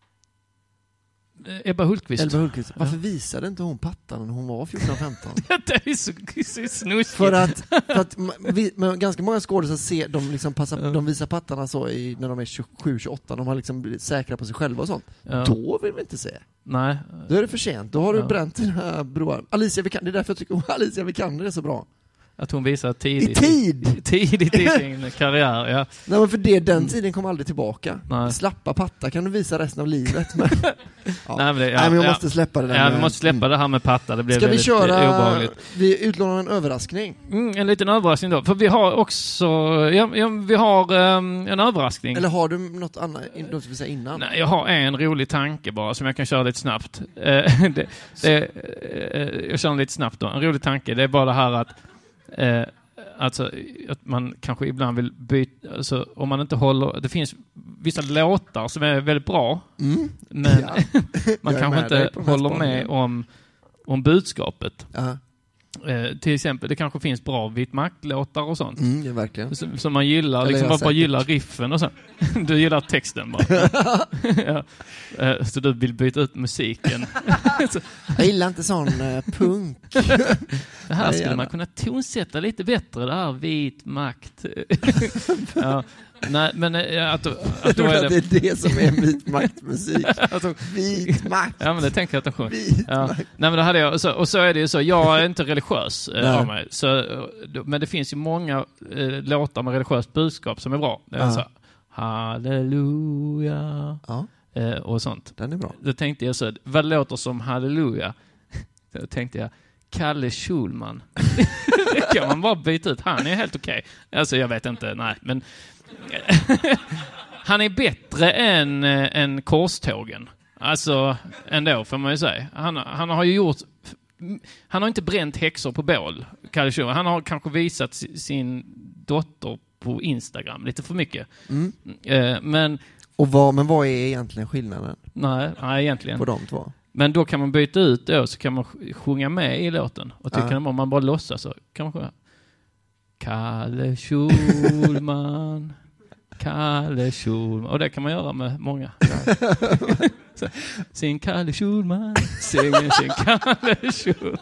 Ebba Hultqvist. Varför visade inte hon pattan när hon var 14-15? Det är så snuskigt. För att men ganska många skådespelare de liksom de visar pattarna så när de är 27-28, de har liksom blivit säkra på sig själva och sånt. Ja. Då vill vi inte se. Nej. Då är det för sent. Då har du bränt dina broar. Alicia Vikander, det är därför jag tycker Alicia Vikander är så bra. Att hon visar tidigt i sin karriär, ja. Nej, men för den tiden kommer aldrig tillbaka. Nej. Slappa patta kan du visa resten av livet. Men, Nej, men vi måste släppa det där. Ja, vi måste släppa det här med patta. Det blir ska vi köra, obehagligt. Vi utlånar en överraskning. En liten överraskning då. För vi har också, vi har en överraskning. Eller har du något annat något vi säga innan? Nej, jag har en rolig tanke bara som jag kan köra lite snabbt. Jag kör lite snabbt då. En rolig tanke, det är bara det här att alltså att man kanske ibland vill byta, alltså om man inte håller, det finns vissa låtar som är väldigt bra, men man kanske inte håller med om budskapet. Till exempel, det kanske finns bra Vit Makt-låtar och sånt. Ja, verkligen. Som man gillar, liksom bara gillar riffen och så. Du gillar texten bara. Så du vill byta ut musiken. Jag gillar inte sån punk. Det här skulle man kunna tonsätta lite bättre, det här Vit Makt. Nej, men att då är det är det som är Vit Makt-musik. Vit Makt. Ja, men det tänker jag att de sjunger. Nej, men det hade jag, och så är det ju så. Jag är inte religiös av mig. Men det finns ju många låtar med religiöst budskap som är bra. Det är så, halleluja. Och sånt. Den är bra. Då tänkte jag så, vad låter som halleluja? Då tänkte jag, Kalle Schulman. Det kan man bara byta ut. Han är helt okej. Alltså jag vet inte, nej, men han är bättre än Korstågen. Alltså ändå får man ju säga. Han har ju gjort, han har inte bränt häxor på bål, Kalle Schulman. Han har kanske visat sin dotter på Instagram lite för mycket. Men vad är egentligen skillnaden? Nej, egentligen på de två. Men då kan man byta ut då, så kan man sjunga med i låten. Och tycker om man bara låtsas så kan man sjunga Kalle Schulman, Kalle Schulman. Och det kan man göra med många. Sin Kalle Schulman, sin Kalle Schulman.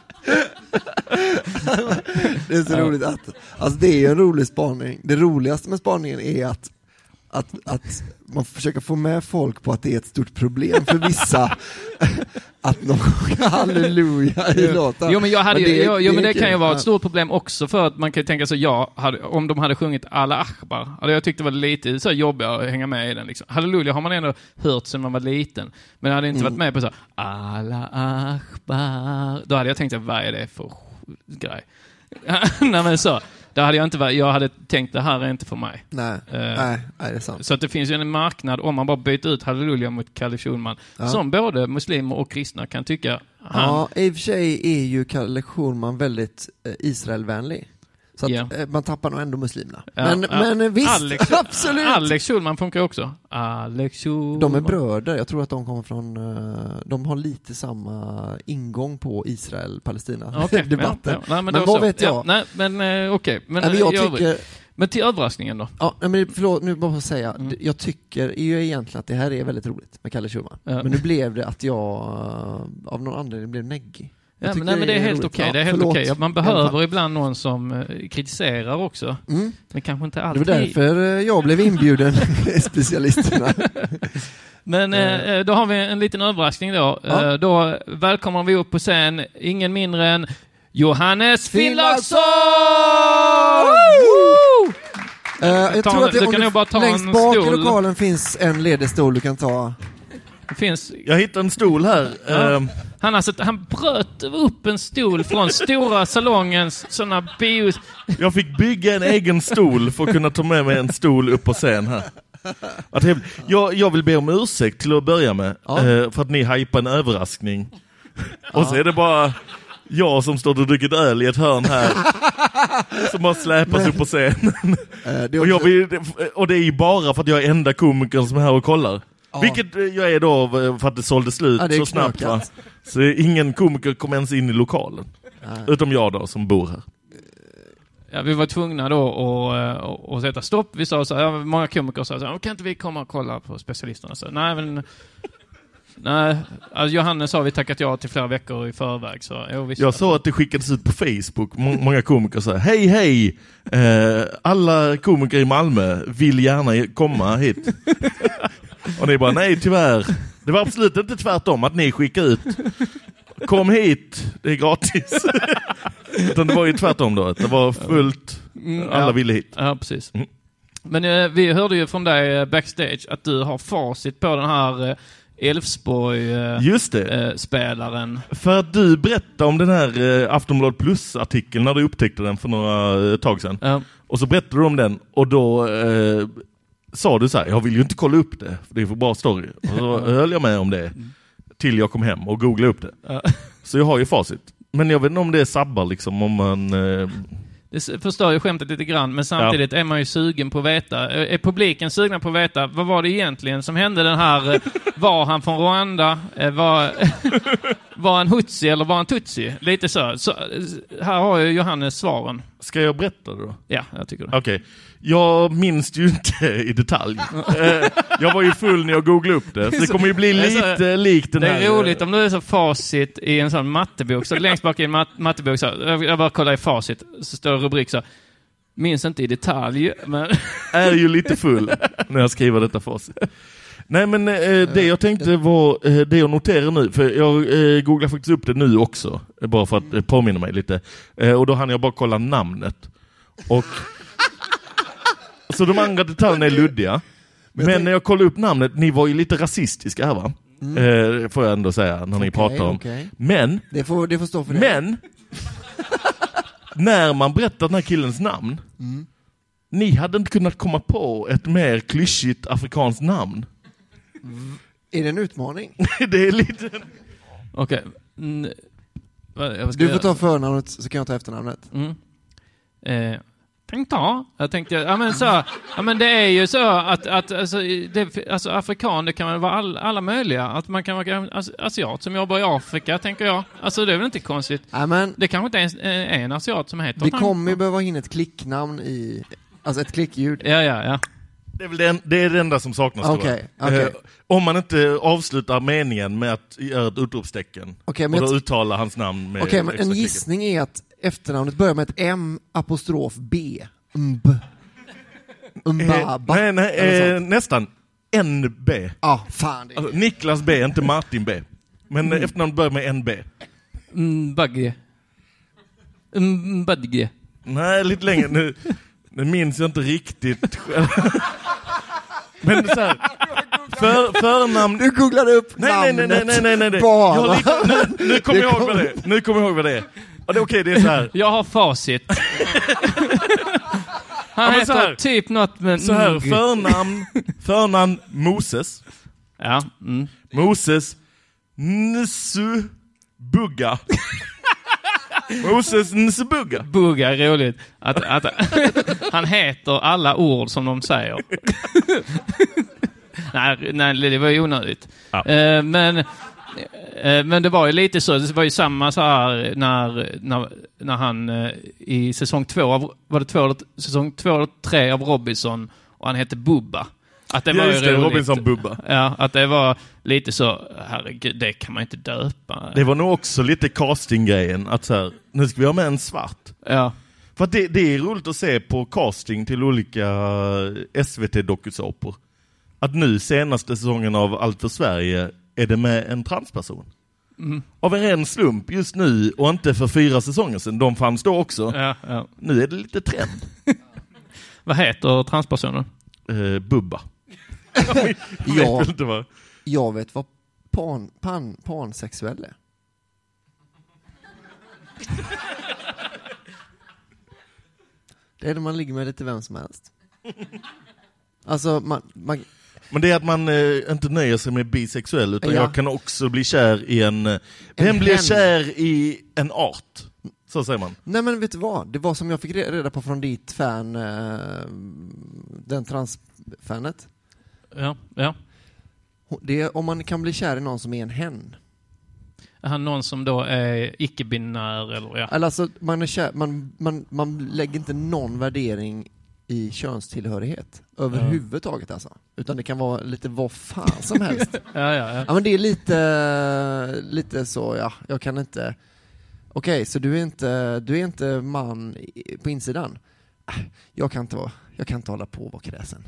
Det är så roligt att, alltså det är ju en rolig spaning. Det roligaste med spaningen är att man försöker få med folk på att det är ett stort problem för vissa att de sjunger halleluja i låten. Jo, men men det kan ju vara ett stort problem också, för att man kan tänka så, om de hade sjungit Alla Akbar, hade jag tyckt det var lite så jobbigt att hänga med i den liksom. Halleluja har man ändå hört sedan man var liten, men jag hade inte varit med på så Alla Akbar. Då hade jag tänkt, vad är det för grej? Nej, men så det hade jag hade tänkt, det här är inte för mig. Nej, det är sant. Så att det finns ju en marknad om man bara byter ut halleluja mot Kalle Schulman, som både muslimer och kristna kan tycka. I och för sig är ju Kalle Schulman väldigt Israelvänlig. Så att man tappar nog ändå muslimerna. Men visst, absolut. Alex Schulman funkar också. Alex Schulman. De är bröder. Jag tror att de kommer från, de har lite samma ingång på Israel-Palestina-debatten. Nej, men vad vet jag? Nej, men okej. Men jag tycker... Men till överraskningen då? Ja, men förlåt, nu bara för att säga. Jag tycker ju egentligen att det här är väldigt roligt med Kalle Schulman. Men nu blev det att jag av någon anledning blev neggig. Ja, men det är helt okej. Det är helt okej. Man behöver ibland någon som kritiserar också. Men kanske inte alltid. Det var därför jag blev inbjuden specialisterna. Men då har vi en liten överraskning då. Då välkomnar vi upp på scen ingen mindre än Johannes Finnlaugsson! Jag tror att längst bak i lokalen finns en ledig stol du kan ta. Det finns... Jag hittade en stol här. Ja. Han bröt upp en stol från stora salongens såna bios. Jag fick bygga en egen stol för att kunna ta med mig en stol upp på scen här. Jag vill be om ursäkt till att börja med. För att ni hypar en överraskning. Och så är det bara jag som står och dricker öl i ett hörn här. Som har släpats upp på scenen. Och det är ju bara för att jag är enda komikern som är här och kollar. Vilket jag är då för att det sålde slut så snabbt, va? Så ingen komiker kom ens in i lokalen. Utom jag då som bor här. Ja, vi var tvungna då att sätta stopp. Vi sa så här, många komiker sa så här, kan inte vi komma och kolla på specialisterna? Så, nej, alltså Johannes sa vi tackat ja till flera veckor i förväg. Så, jag sa att det skickades ut på Facebook. Många komiker sa, hej, alla komiker i Malmö vill gärna komma hit. Och ni bara, nej tyvärr. Det var absolut inte tvärtom att ni skickade ut. Kom hit, det är gratis. Utan det var ju tvärtom då. Det var fullt, alla ville hit. Ja, precis. Men vi hörde ju från dig backstage att du har facit på den här Elfsborg-spelaren. För att du berättade om den här Aftonbladet Plus-artikeln när du upptäckte den för några tag sedan. Ja. Och så berättade du om den och då sa du så här, jag vill ju inte kolla upp det för det är för bra story. Och så höll jag med om det till jag kom hem och googlade upp det. Ja. Så jag har ju facit. Men jag vet inte om det är sabbar liksom, om man... Det förstör ju skämtet lite grann, men samtidigt är man ju sugen på att veta. Är publiken sugna på att veta, vad var det egentligen som hände den här... Var han från Rwanda? Var han Hutsi eller var han Tutsi? Lite så här har ju Johannes svaren. Ska jag berätta då? Ja, jag tycker det. Okej. Jag minns ju inte i detalj. Jag var ju full när jag googlade upp det. Så det kommer ju bli lite likt den här... Det är roligt om du är så facit i en sån mattebok. Så längst bak i en mattebok så jag bara kollar i facit. Så står det rubrik så minns inte i detalj, men... Är ju lite full när jag skriver detta facit. Nej, men det jag tänkte var det jag noterar nu. För jag googlar faktiskt upp det nu också. Bara för att påminna mig lite. Och då hann jag bara kolla namnet. Och... Så de andra detaljerna är luddiga. Men när jag kollar upp namnet, ni var ju lite rasistiska här, va? Får jag ändå säga när ni pratar om. Men... Det får stå för det. Men... när man berättar den här killens namn... Ni hade inte kunnat komma på ett mer klyschigt afrikanskt namn. Är det en utmaning? Det är lite... Okej. Du får ta förnamnet så kan jag ta efternamnet. Jag tänkte, det är ju så att alltså afrikan, det kan väl vara alla möjliga. Att man kan vara asiat som jobbar i Afrika, tänker jag. Alltså det är väl inte konstigt. Det kanske inte ens är en asiat som heter. Vi kommer ju behöva in ett klicknamn i... Alltså ett klickljud. Ja. Det är väl det är det enda som saknas. Okay. Om man inte avslutar meningen med att göra ett utropstecken och då uttalar hans namn med men en gissning är att efternamnet börjar med ett M''B. Nej, nästan NB. Fan. Alltså, Niklas B, inte Martin B. Men efternamnet börjar med NB. Badge. Nej, lite längre nu. Det minns jag inte riktigt själv. Men så här, förnamn... Du googlade upp namnet. Nej. Bara. Nu kommer jag ihåg vad det är. Nu kommer jag ihåg vad det är. Och det är okej, det är så här. Jag har facit. Han heter här, typ något med... Så här, förnamn Moses. Ja. Moses Nsubugga. Moses Nsubugga. Bugga är roligt. Att han heter alla ord som de säger. nej, det var ju onödigt. Ja. Men det var ju lite så. Det var ju samma så här när han i säsong 2 av... Var det säsong 2 eller 3 av Robinson och han hette Bubba. Att det var ju roligt. Robinson Bubba. Ja, att det var lite så, herregud, det kan man inte döpa. Det var nog också lite castinggrejen att så här, nu ska vi ha med en svart. Ja. För att det är roligt att se på casting till olika SVT-dokusåpor. Att nu senaste säsongen av Allt för Sverige är det med en transperson. Av en ren slump just nu och inte för 4 säsonger sedan. De fanns då också. Ja. Nu är det lite trend. Vad heter transpersonen? Bubba. Jag vet vad pansexuell är? Det är det man ligger med lite vem som helst. Alltså men det är att man inte nöjer sig med bisexuell, utan jag kan också bli kär i vem blir kär i en art? Så säger man. Nej, men vet du vad? Det var som jag fick reda på från ditt fan, den transfanet. Ja. Det är om man kan bli kär i någon som är en hen. Någon som då är icke-binär eller ja. Alltså man är kär, man lägger inte någon värdering i könstillhörighet överhuvudtaget alltså. Utan det kan vara lite vad fan som helst. Ja, men det är lite så, ja, jag kan inte. Okej, så du är inte man på insidan. Jag kan inte hålla på och vara kräsen.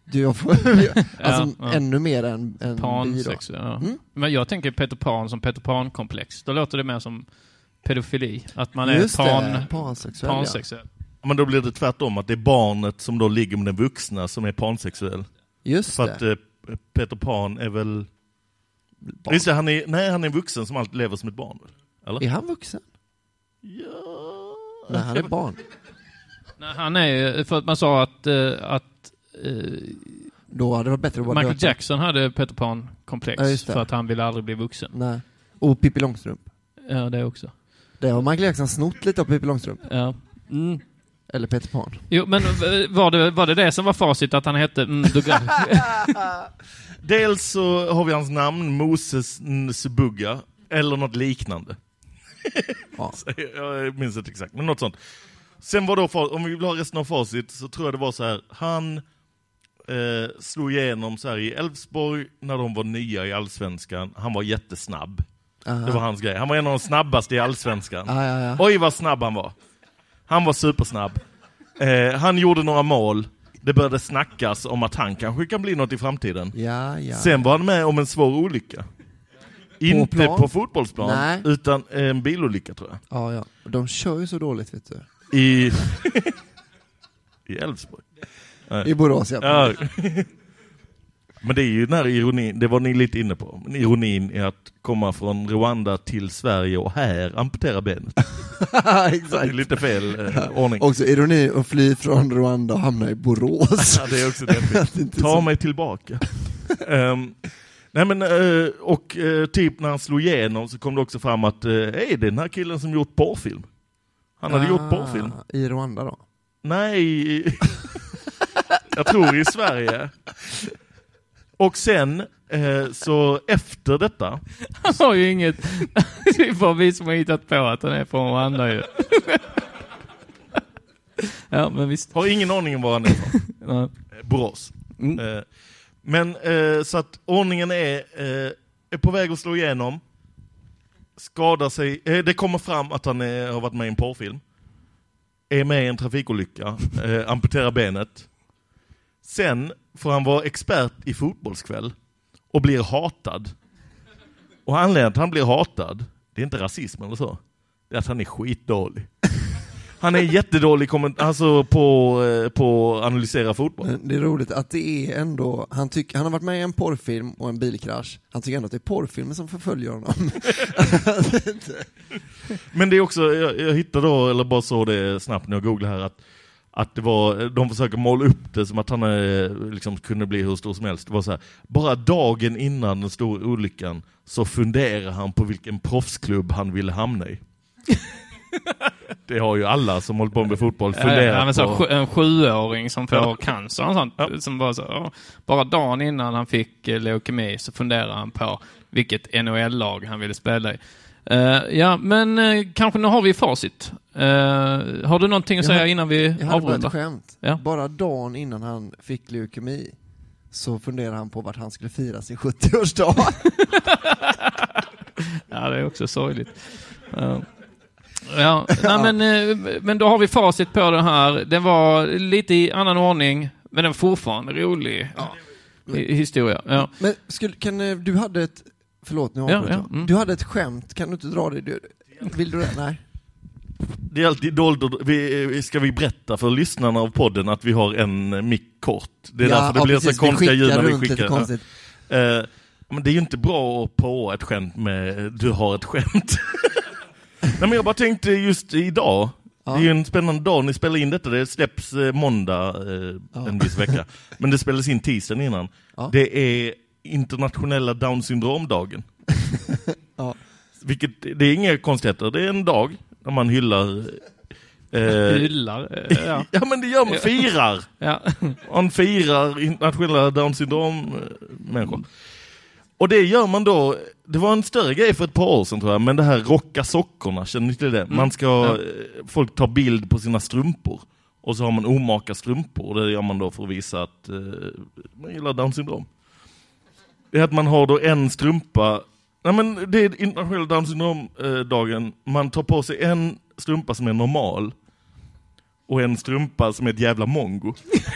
Ännu mer än pansexuell. Men jag tänker Peter Pan som Peter Pan-komplex. Då låter det mer som pedofili. Att man är pansexuell. Ja. Men då blir det tvärtom, att det är barnet som då ligger med den vuxna som är pansexuell. Just för det. Att Peter Pan är väl... Visst, han är vuxen som alltid lever som ett barn. Eller? Är han vuxen? Ja. Nej, han är barn. Nej, han är... För att man sa att då hade det varit bättre att vara Michael Jackson hade Peter Pan-komplex för att han ville aldrig bli vuxen. Nej. Och Pippi Långstrump. Ja, det också. Det har Michael Jackson snott lite av Pippi Långstrump. Ja. Eller Peter Pan. Jo, men var det som var facit att han hette Dels så har vi hans namn, Moses Nsbugga, eller något liknande. Ja. Jag minns inte exakt, men något sånt. Sen var då, om vi vill ha resten av facit, så tror jag det var så här. Han slog igenom så här i Elfsborg när de var nya i Allsvenskan. Han var jättesnabb. Det var hans grej. Han var en av de snabbaste i Allsvenskan. Ja. Oj, vad snabb han var. Han var supersnabb. Han gjorde några mål. Det började snackas om att han kanske kan bli något i framtiden. Ja. Sen var han med om en svår olycka. Inte på fotbollsplan, nej, utan en bilolycka, tror jag. Ja. De kör ju så dåligt, vet du. I Elfsborg. I Borås, ja. Men det är ju den här ironin, det var ni lite inne på. Men ironin är att komma från Rwanda till Sverige och här amputera benet. Exakt. Det är lite fel ordning. Också ironi att fly från Rwanda och hamna i Borås. Ja, det är också det. Ta mig tillbaka. Nej, men typ när han slog igenom så kom det också fram att det är den här killen som gjort porrfilm. Han hade gjort porrfilm. I Rwanda då? Nej, jag tror i Sverige. Och sen så efter detta... Han har ju inget... Det är bara vi som har hittat på att han är från Rwanda ju. Ja, men visst. Har ingen aning om var han är från. Borås. Men så att ordningen är på väg att slå igenom. Skadar sig. Det kommer fram att han har varit med i en porrfilm. Är med i en trafikolycka. Amputerar benet. Sen får han vara expert i fotbollskväll och blir hatad. Och anledningen att han blir hatad, det är inte rasism eller så. Det är att han är skitdålig. Han är jättedålig på att analysera fotboll. Men det är roligt att det är ändå... Han har varit med i en porrfilm och en bilkrasch. Han tycker ändå att det är porrfilmen som förföljer honom. Men det är också... Jag hittade då, eller bara så det snabbt när jag googlade här, att det var, de försöker måla upp det som att han liksom kunde bli hur stor som helst. Det var så här, bara dagen innan den stora olyckan så funderar han på vilken proffsklubb han ville hamna i. Det har ju alla som håller på med fotboll funderat på. En 7-åring som får cancer och sånt. Ja. Som bara dagen innan han fick leukemi så funderar han på vilket NHL-lag han ville spela i. Ja, men kanske nu har vi facit. Har du någonting att säga innan vi avrundar? Jag hade ett skämt. Ja. Bara dagen innan han fick leukemi så funderar han på vart han skulle fira sin 70-årsdag. Ja, det är också sorgligt. Ja, nej, men då har vi facit på den här. Den var lite i annan ordning, men den var fortfarande rolig historia. Ja. Men du hade ett... Förlåt, nu har du hade ett skämt. Kan du inte dra det? Vill du det? Nej. Det är alltid dåligt. Ska vi berätta för lyssnarna av podden att vi har en mick kort? Det är därför det blir så konstiga ljud när vi skickar. Men det är ju inte bra på ett skämt med du har ett skämt. Nej, men jag bara tänkte just idag. Ja. Det är ju en spännande dag. Ni spelar in detta. Det släpps måndag en viss vecka. Men det spelas in tisdagen innan. Ja. Det är internationella Down syndromdagen. Ja. Vilket, det är inga konstigheter. Det är en dag när man hyllar... Ja. Ja, men det gör man. Firar. Ja. Man firar internationella Down syndrom-människor. Och det gör man då, det var en större grej för ett par år sedan tror jag, men det här rocka sockorna, känner ni till det? Man ska, folk tar bild på sina strumpor och så har man omaka strumpor och det gör man då för att visa att man gillar Down syndrom. Det är att man har då en strumpa, nej men det är internationella Down syndrom-dagen, man tar på sig en strumpa som är normal och en strumpa som är ett jävla mongo.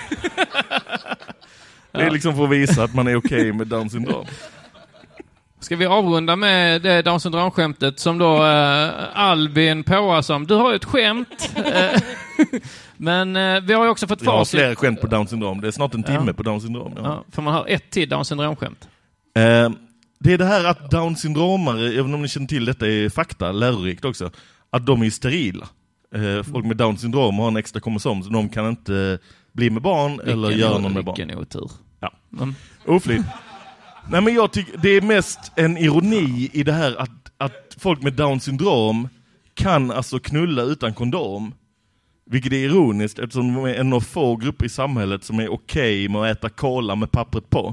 Det är liksom för att visa att man är okej med Down syndrom. Ska vi avrunda med det Down syndrom-skämtet som då Albin påar som. Du har ju ett skämt. Men vi har ju också fått facit. Jag har fler skämt på Down syndrom. Det är snart en timme på Down syndrom. Ja, för man har ett till Down syndrom-skämt. Det är det här att Down syndromare, även om ni känner till detta är fakta, lärorikt också, att de är sterila. Folk med Down syndrom har en extra kromosom så de kan inte bli med barn eller göra någon med barn. Vilken otur. Ja. Oflid. Nej, men jag tycker det är mest en ironi i det här att folk med Down syndrom kan alltså knulla utan kondom. Vilket är ironiskt eftersom de är en av få grupper i samhället som är okej med att äta cola med pappret på.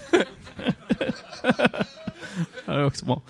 Det är också bra.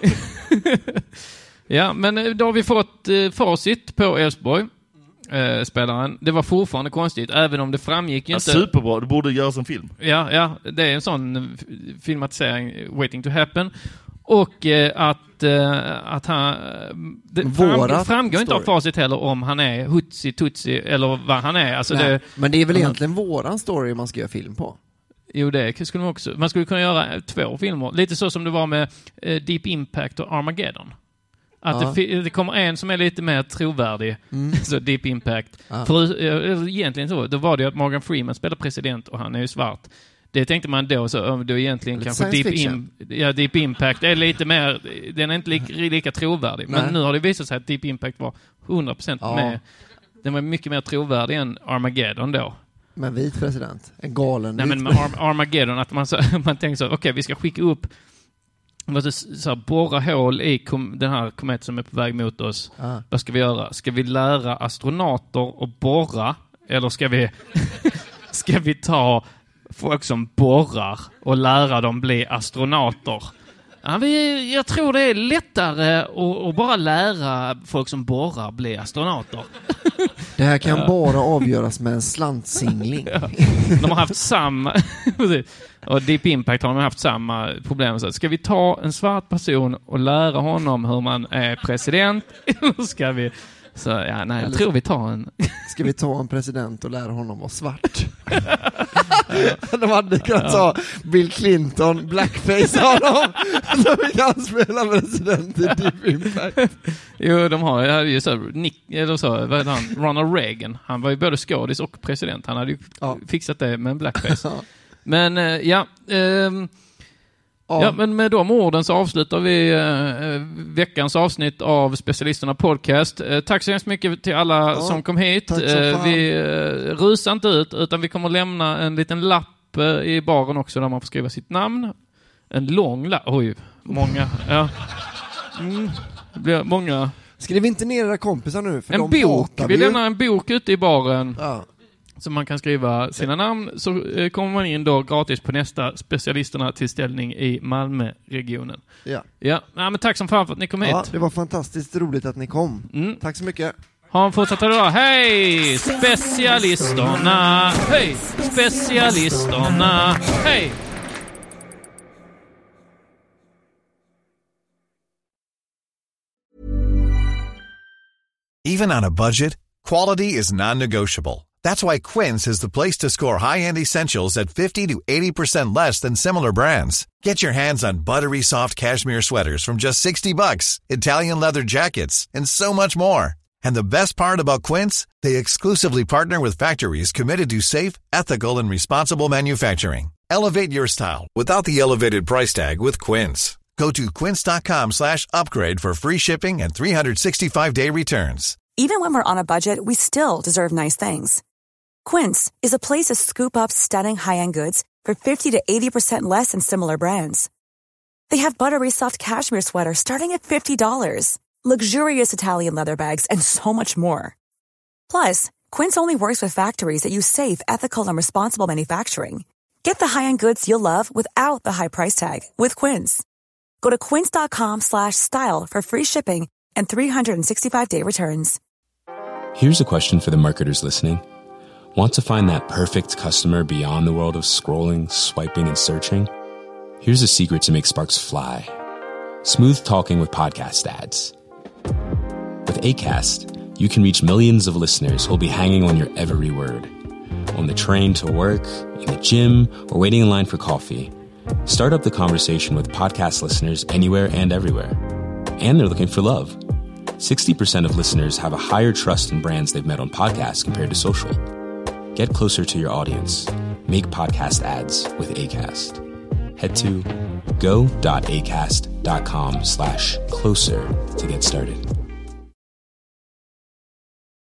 Ja, men då har vi fått facit på Elfsborg. Spelaren. Det var fortfarande konstigt, även om det framgick inte... Superbra, det borde göras en film. Ja, det är en sån filmatisering, Waiting to Happen. Och att han... Det framgår inte av facit heller om han är Hutsi, Tutsi eller vad han är. Alltså men det är väl egentligen våran story man ska göra film på? Jo, det skulle man också. Man skulle kunna göra 2 filmer. Lite så som det var med Deep Impact och Armageddon. Att det kommer en som är lite mer trovärdig, så Deep Impact. Egentligen så, då var det att Morgan Freeman spelar president och han är ju svart. Det tänkte man då egentligen lite kanske Deep Impact är lite mer, den är inte lika trovärdig. Nej. Men nu har det visat sig att Deep Impact var 100% med. Den var mycket mer trovärdig än Armageddon då. Men vit president, en galen. Nej, men med Armageddon att man tänker så, okej, vi ska skicka upp. Vi måste så borra hål i den här kometen som är på väg mot oss. Vad ska vi göra? Ska vi lära astronauter att borra? Eller ska vi ta folk som borrar och lära dem bli astronauter? Ja, jag tror det är lättare att bara lära folk som borrar bli astronauter. Det här kan bara avgöras med en slantsingling. Ja. De har haft samma... Och Deep Impact har de haft samma problem. Så ska vi ta en svart person och lära honom hur man är president? Eller ska vi... Så, jag tror vi tar en... Ska vi ta en president och lära honom vara svart? De hade kunnat ta Bill Clinton, blackface honom, så vi kan spela president i Deep Impact. Jo, de har ju så vad heter han? Ronald Reagan. Han var ju både skådis och president. Han hade ju fixat det med en blackface. Men ja, men med de orden så avslutar vi veckans avsnitt av Specialisterna Podcast. Tack så hemskt mycket till alla som kom hit. Vi rusar inte ut, utan vi kommer lämna en liten lapp i baren också där man får skriva sitt namn. En lång lapp. Oj, många. Ja. Det blir många. Skriv inte ner era kompisar nu, för en bok. Vi lämnar en bok ute i baren. Ja. Så man kan skriva sina namn, så kommer man in då gratis på nästa Specialisterna tillställning i Malmöregionen. Ja, men tack som fan för att ni kom hit. Det var fantastiskt roligt att ni kom. Tack så mycket. Ha en fortsatt dag. Hej! Specialisterna! Hej! Specialisterna! Hej! Even on a budget, quality is non-negotiable. That's why Quince is the place to score high-end essentials at 50 to 80% less than similar brands. Get your hands on buttery soft cashmere sweaters from just $60, Italian leather jackets, and so much more. And the best part about Quince, they exclusively partner with factories committed to safe, ethical, and responsible manufacturing. Elevate your style without the elevated price tag with Quince. Go to quince.com/upgrade for free shipping and 365-day returns. Even when we're on a budget, we still deserve nice things. Quince is a place to scoop up stunning high-end goods for 50 to 80% less than similar brands. They have buttery soft cashmere sweaters starting at $50, luxurious Italian leather bags, and so much more. Plus, Quince only works with factories that use safe, ethical, and responsible manufacturing. Get the high-end goods you'll love without the high price tag with Quince. Go to quince.com/style for free shipping and 365-day returns. Here's a question for the marketers listening. Want to find that perfect customer beyond the world of scrolling, swiping, and searching? Here's a secret to make sparks fly. Smooth talking with podcast ads. With Acast, you can reach millions of listeners who'll be hanging on your every word. On the train to work, in the gym, or waiting in line for coffee. Start up the conversation with podcast listeners anywhere and everywhere. And they're looking for love. 60% of listeners have a higher trust in brands they've met on podcasts compared to social. Get closer to your audience. Make podcast ads with Acast. Head to go.acast.com/closer to get started.